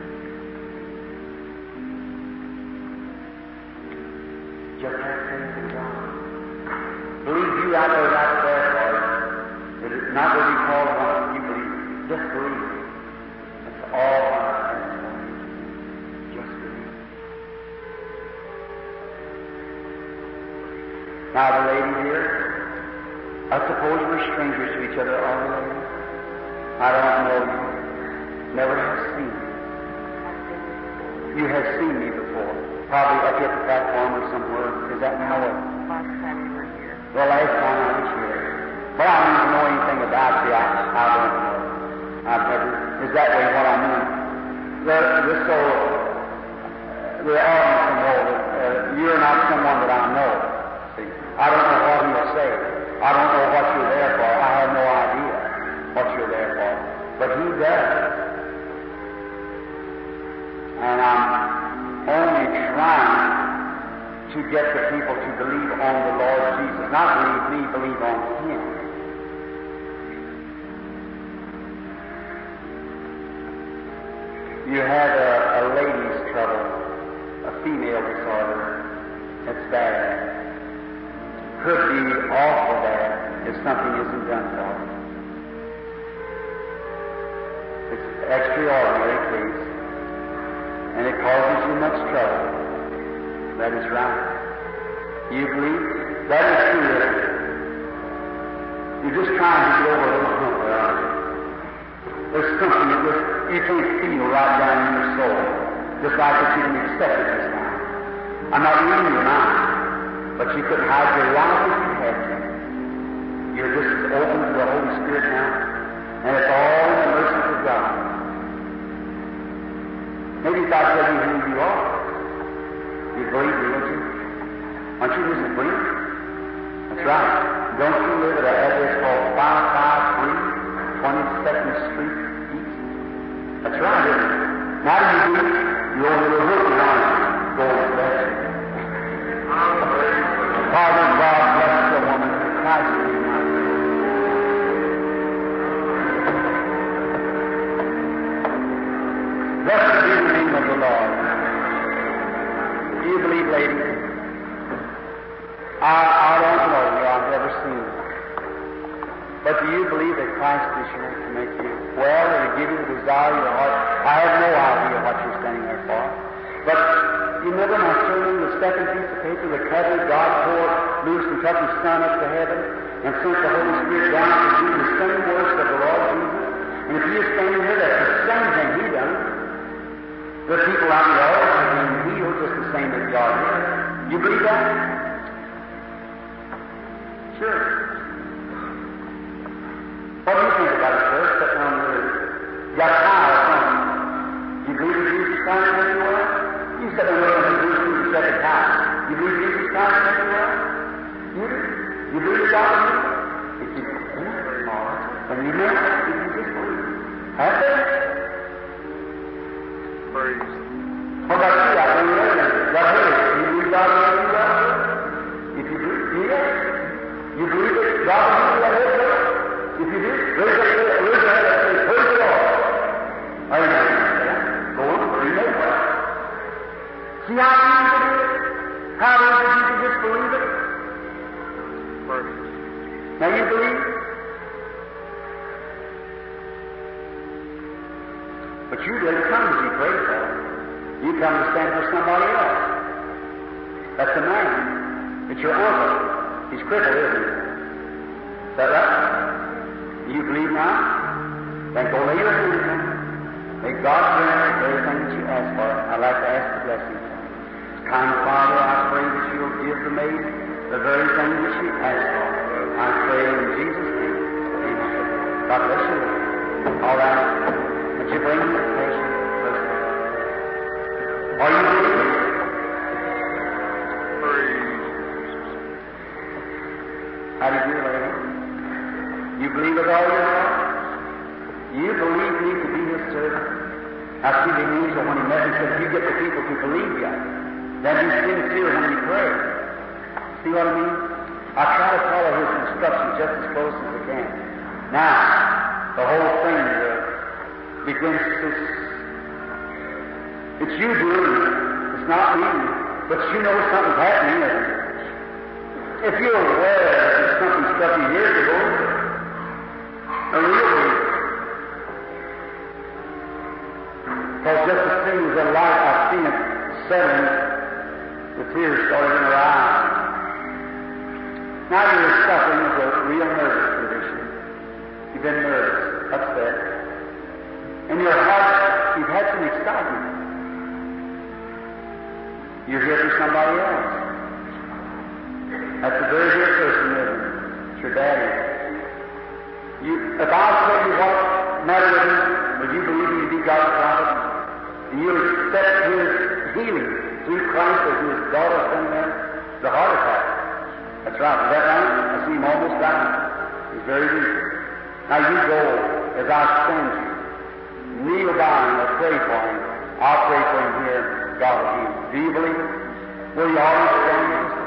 Just have faith in God. Believe you out there, out there, Lord. It is not what He called on. You believe. Just believe. That's all I ask for you. Just believe. Now the lady here, I suppose we're strangers to each other, are we, lady? I don't know you. Never have seen you. You have seen me before. Probably up here at the platform or somewhere. Is that how it? Last time you were here. The last time I was here. But I don't even know anything about you. I, I don't know. I've never. Is that way what I mean? The, the soul, the audience will know that uh, you're not someone that I know. See, I don't know what He'll say. I don't know what you're there for. I have no idea what you're there for. But He does. And I'm only trying to get the people to believe on the Lord Jesus. Not believe me, believe on Him. You have a, a lady's trouble, a female disorder. That's bad. Could be awful bad if something isn't done for it. It's an extraordinary case. And it causes you much trouble. That is right. You agree? That is true, isn't it? You're just trying to get over a little hump there, aren't you? There's something that just, you can't feel right down in your soul, just like that you can accept it this time. I'm not reading your mind, but you couldn't hide your life if you had to. You're just as open to the Holy Spirit now, and it's all in the mercies of God. Maybe if I tell you who you are, you'd believe me, wouldn't you? Aren't you Missus Green? That's right. Don't you live at an address called five five three twenty-second Street East? That's right, isn't it? Now do you do? You're a little hook now. Go and bless you. Father, God bless the woman in Christ's name. Blessed be the name of the Lord. Do you believe, lady? I, I don't know you. I've never seen you. But do you believe that Christ is here to make you well and to give you the desire of your heart? I have no idea what you're standing there for. But you remember my sermon, the second piece of paper, the cover God tore loose and took His Son up to heaven and sent the Holy Spirit down to do the same works of the Lord Jesus? And if He is standing here, that's the same thing He done. The people out in the audience are being healed just the same as God did. You believe that? Sure. What do you think about it, sir? Sitting on your... You got power, don't you? You believe that Jesus Christ made you well? You said there was a Jerusalem the second time. You believe Jesus Christ made you well? You do? You believe that God made you? If you believe, all right. Then you may have, if you just believe. Have they? Praise. What about you out there in the other? What here? You believe God made you well? If you believe, do you? You believe that God made you well? If you do, raise up, raise your hand and say, praise the Lord. Amen. Go on, you may well. See how easy it is? How easy it is you can just believe it? Praise. Now you believe? But you didn't come to be prayed for. You come to stand for somebody else. That's a man. It's your uncle. He's crippled, isn't he? Is that right? You believe now? Then go lay your hands on him. May God grant the very thing that you ask for. I'd like to ask the blessing. Kind Father, I pray that you'll give the maid the very thing that she asked for. I pray in Jesus' name. Amen. God bless you. All right. Would you bring the patient first? Are you believing? Praise. How do you do, lady? You believe with all your heart? You believe me to be His servant? I see the angel when He met me said, you get the people to believe you. Then be sincere when you pray. See what I mean? I try to follow His instructions just as close as I can. Now, the whole thing uh, begins to... It's you doing it. It's not me. But you know something's happening. If you're aware that something struck you years ago, a real believer. Because just as soon as the light, I seen it setting, the tears started in her eyes. Now you're suffering with a real nervous condition. You've been nervous, upset. In your heart, you've had some excitement. You're here for somebody else. That's a very dear person, isn't it? It's your daddy. You, if I'll tell you what matter with him, would you believe him to be God's prophet? And you'll accept His healing through Christ as His daughter from there? The heart attack. That's right. Is that right? I see him almost dying. He's very weak. Now you go as I send you. Kneel down and pray for him. I'll pray for him here. God will heal him. Do you believe it? Will you always stand with us?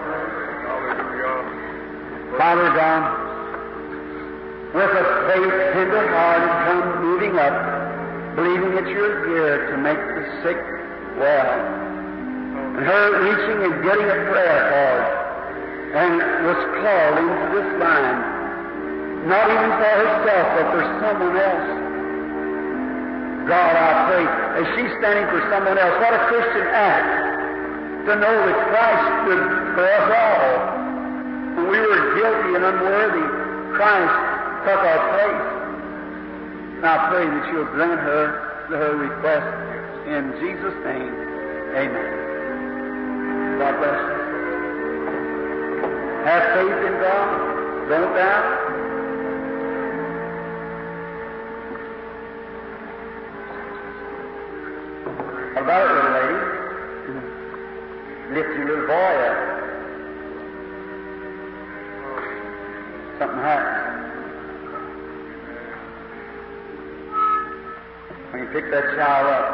Father God, with a faith, tender heart, come moving up, believing that you're here to make the sick well. And her reaching and getting a prayer card, and was called into this line, not even for herself, but for someone else. God, I pray, as she's standing for someone else, what a Christian act to know that Christ stood for us all. When we were guilty and unworthy, Christ took our place. And I pray that you'll grant her her request in Jesus' name. Amen. God bless you. Have faith in God. Don't doubt. What about it, little lady? Lift your little boy up. Something happened. When you pick that child up,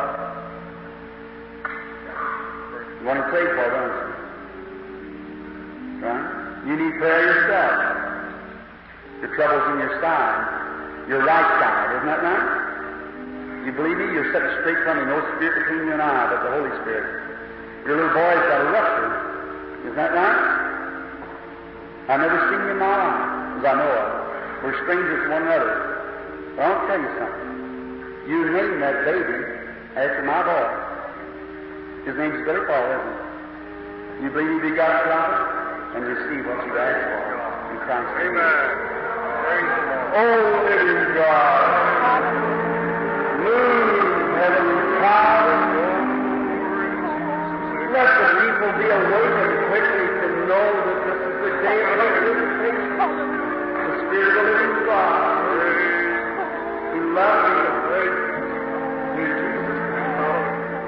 you want to pray for it, don't you? Right? You need prayer yourself. Your trouble's in your side, your right side, isn't that right? You believe me? You're sitting straight from me, no spirit between you and I, but the Holy Spirit. Your little boy's got a rupture, isn't that right? I've never seen you in my life, as I know of. We're strangers to one another. But I want to tell you something. You named that baby after my boy. His name's Billy Paul, isn't it? You believe he be God's prophet? And receive what you ask for in Christ. Amen. Praise the Lord. Oh, living God, move heavenly power. Let the people be awakened quickly to know that this is the day of the visitation. The Spirit of the living God. We love you and praise you. In Jesus' name.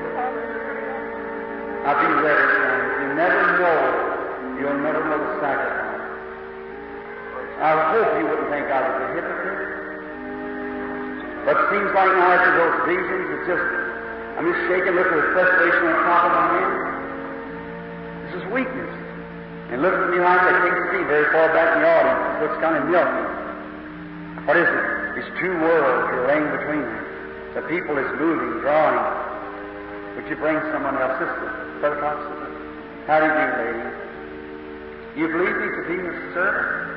Now be ready, friends. You never know. You'll never know the sacrifice. I hope you wouldn't think I was a hypocrite. But it seems like now after those visions, it's just, I'm just shaking, looking at the frustration on top of my head. This is weakness. And looking at me like I can't see very far back in the audience. It looks kind of milky. What is it? It's two worlds you're laying between them. The people is moving, drawing. Would you bring someone else? Sister, Brother Fox, sister. How do you do, lady? You believe me to be your servant?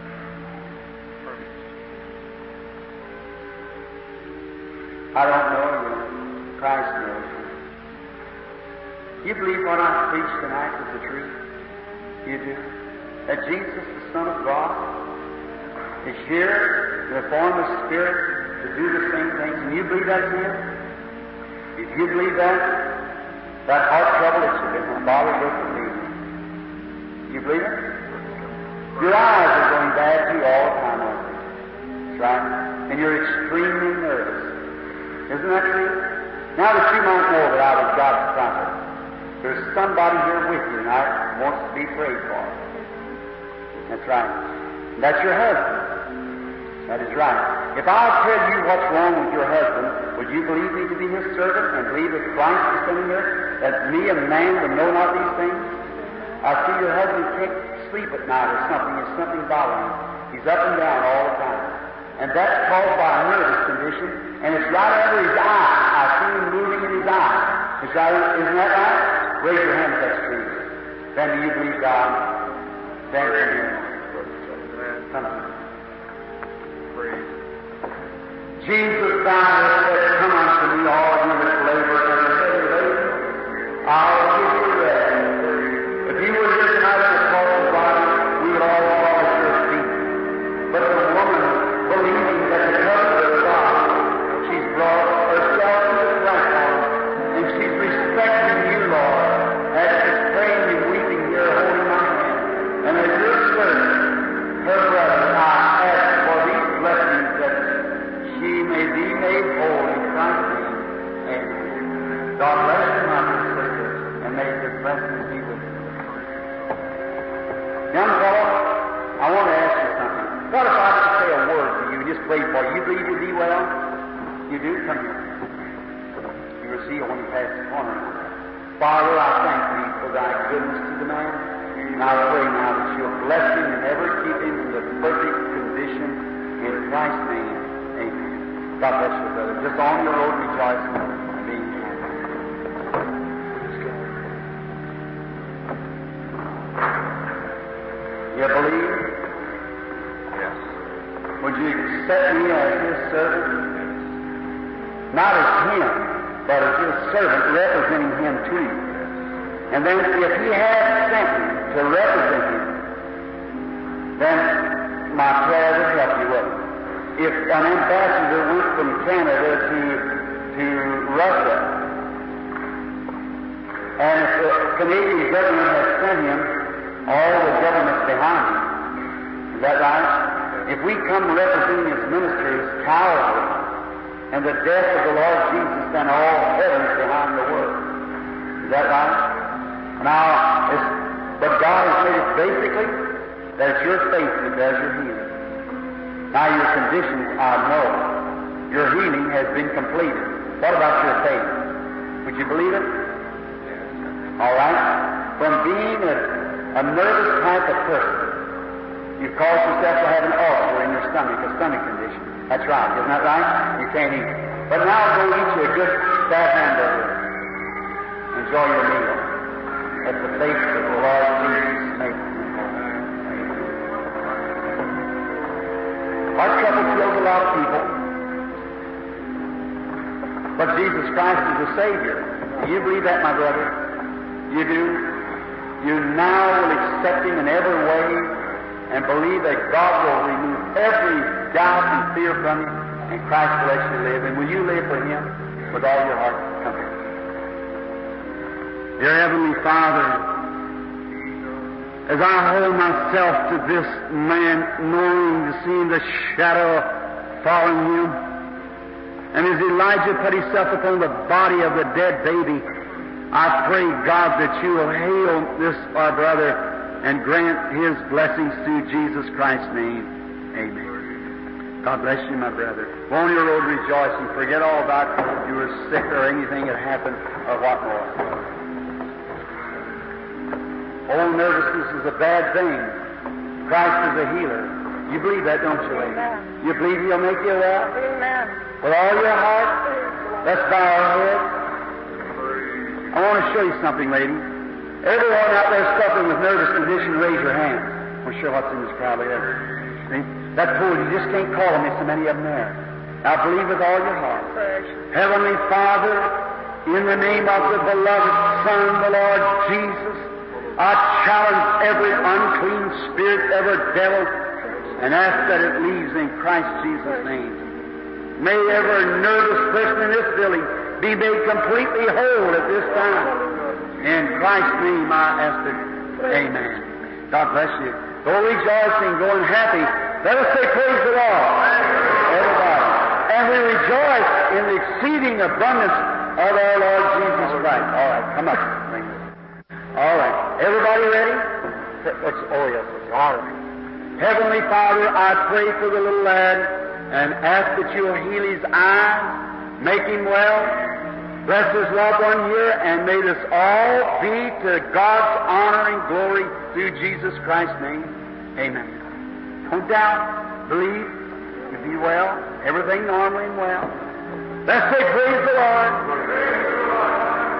I don't know you. Christ knows you. You believe what I preach tonight is the truth? You do? That Jesus, the Son of God, is here in the form of Spirit to do the same things, and you believe that's Him? If you believe that, that heart trouble that you've been bothered with will leave you. You believe it? Your eyes are going bad too all the time, aren't they? That's right. And you're extremely nervous. Isn't that true? Now that you might know that I was God's prophet, there's somebody here with you tonight who wants to be prayed for. That's right. And that's your husband. That is right. If I tell you what's wrong with your husband, would you believe me to be his servant and believe that Christ is sitting here, that me, a man, would know not these things? I see your husband can't sleep at night or something. There's something bothering him. He's up and down all the time. And that's caused by a nervous condition, and it's right under his eye. I see him moving in his eye. It's right, isn't that right? Raise your hand if that's true. Then do you believe God? Then come here. Come here. Jesus died and said, "Come unto me, all you that labor and are heavy laden. I'll give you rest." If you were here tonight in the cross of body, we would all fall at your feet. But the woman, believing that the covenant of God, she's brought herself to the platform, and she's respecting you, Lord, as she's praying and weeping here, holding my hand. And as your servant, her brother, I ask for these blessings that she may be made whole in Christ's name. Amen. God bless you, my dear sister, and may His blessings be with you. Young fellow, I want to ask you something. What if I could say a word to you and just pray for you? You believe you'll be well? You do? Come here. You will see when you pass the corner. Father, I thank Thee for Thy goodness to the man. And I pray now that You'll bless him and ever keep him in the perfect condition in Christ's name. Amen. God bless you, brother. Just on your road rejoicing and being happy. You believe? Yes. Would you accept me as His servant? Not as Him, but as His servant, representing Him to you. And then if He has sent me to represent Him, then my prayer would help you with it. If an ambassador went from Canada to, to Russia, and if the Canadian government has sent him, all the governments behind him, is that right? If we come representing His ministers, Calvary, and the death of the Lord Jesus, then all heaven's behind the Word. Is that right? Now, it's, but God has made it basically that it's your faith that does your healing. Now, your conditions, I know. Your healing has been completed. What about your faith? Would you believe it? All right? From being a, a nervous type of person, you've caused yourself to have an ulcer in your stomach, a stomach condition. That's right. Isn't that right? You can't eat. But now go eat you a good fat hamburger. Enjoy your meal. Let the faith of the Lord Jesus make you whole. a lot of people. But Jesus Christ is the Savior. Do you believe that, my brother? You do? You now will accept Him in every way and believe that God will remove every doubt and fear from you, and Christ will let you live. And will you live for Him with all your heart? Come here. Dear Heavenly Father, as I hold myself to this man, knowing to see the shadow following him, and as Elijah put himself upon the body of the dead baby, I pray, God, that you will hail this, our brother, and grant his blessings through Jesus Christ's name. Amen. God bless you, my brother. Go on your road rejoicing. Forget all about you were sick or anything that happened or what more. Old nervousness is a bad thing. Christ is a healer. You believe that, don't you, lady? You believe He'll make you well? Amen. With all your heart? Let's bow our heads. I want to show you something, lady. Everyone out there suffering with nervous condition, raise your hand. I'm sure what's in this crowd here. See? That fool, you just can't call them. There's so many of them there. Now believe with all your heart. Heavenly Father, in the name of the beloved Son, the Lord Jesus, I challenge every unclean spirit, every devil, and ask that it leaves in Christ Jesus' name. May every nervous person in this building be made completely whole at this time. In Christ's name I ask it. Amen. God bless you. Go rejoicing, going happy. Let us say praise the Lord. Everybody. And we rejoice in the exceeding abundance of our Lord Jesus Christ. All right, come up. All right. Everybody ready? Let's, oh, yes. All right. Heavenly Father, I pray for the little lad and ask that you'll heal his eyes, make him well, bless his loved one here, and may this all be to God's honor and glory through Jesus Christ's name. Amen. Don't doubt, believe, you'll be well, everything normally and well. Let's say praise the Lord. Praise the Lord.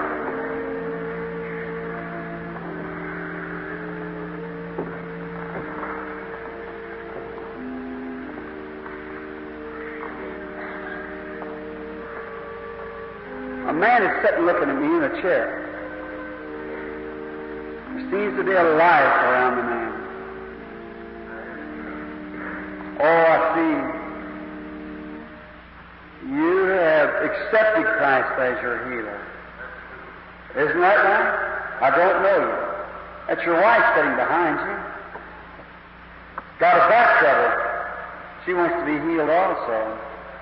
A man is sitting looking at me in a chair. There seems to be a light around the man. Oh, I see. You have accepted Christ as your healer. Isn't that right? I don't know you. That's your wife sitting behind you. Got a back trouble. She wants to be healed also.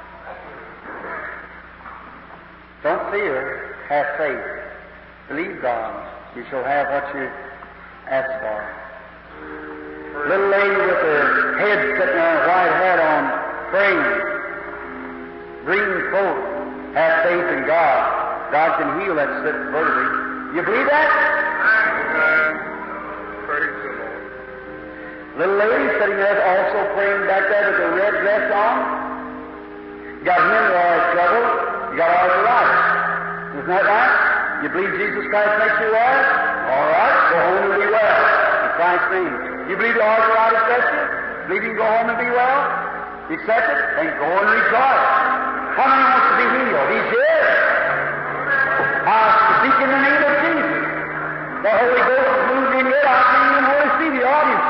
Don't fear, have faith. Believe God. You shall have what you ask for. Little lady with her head sitting on a white hat on, praying. Green coat. Have faith in God. God can heal that sick vertebrae. You believe that? Praise the Lord. Little lady sitting there also praying back there with her red dress on. Got hemorrhoid trouble. You got arthritis. Isn't that right? You believe Jesus Christ makes you well? All right, go home and be well. In Christ's name. You believe the arthritis gets you? Believe you can go home and be well? You accept it? Then go and rejoice. How many wants to be healed? He's here. I speak in the name of Jesus. The Holy Ghost is moving in here. I can't even hardly see the audience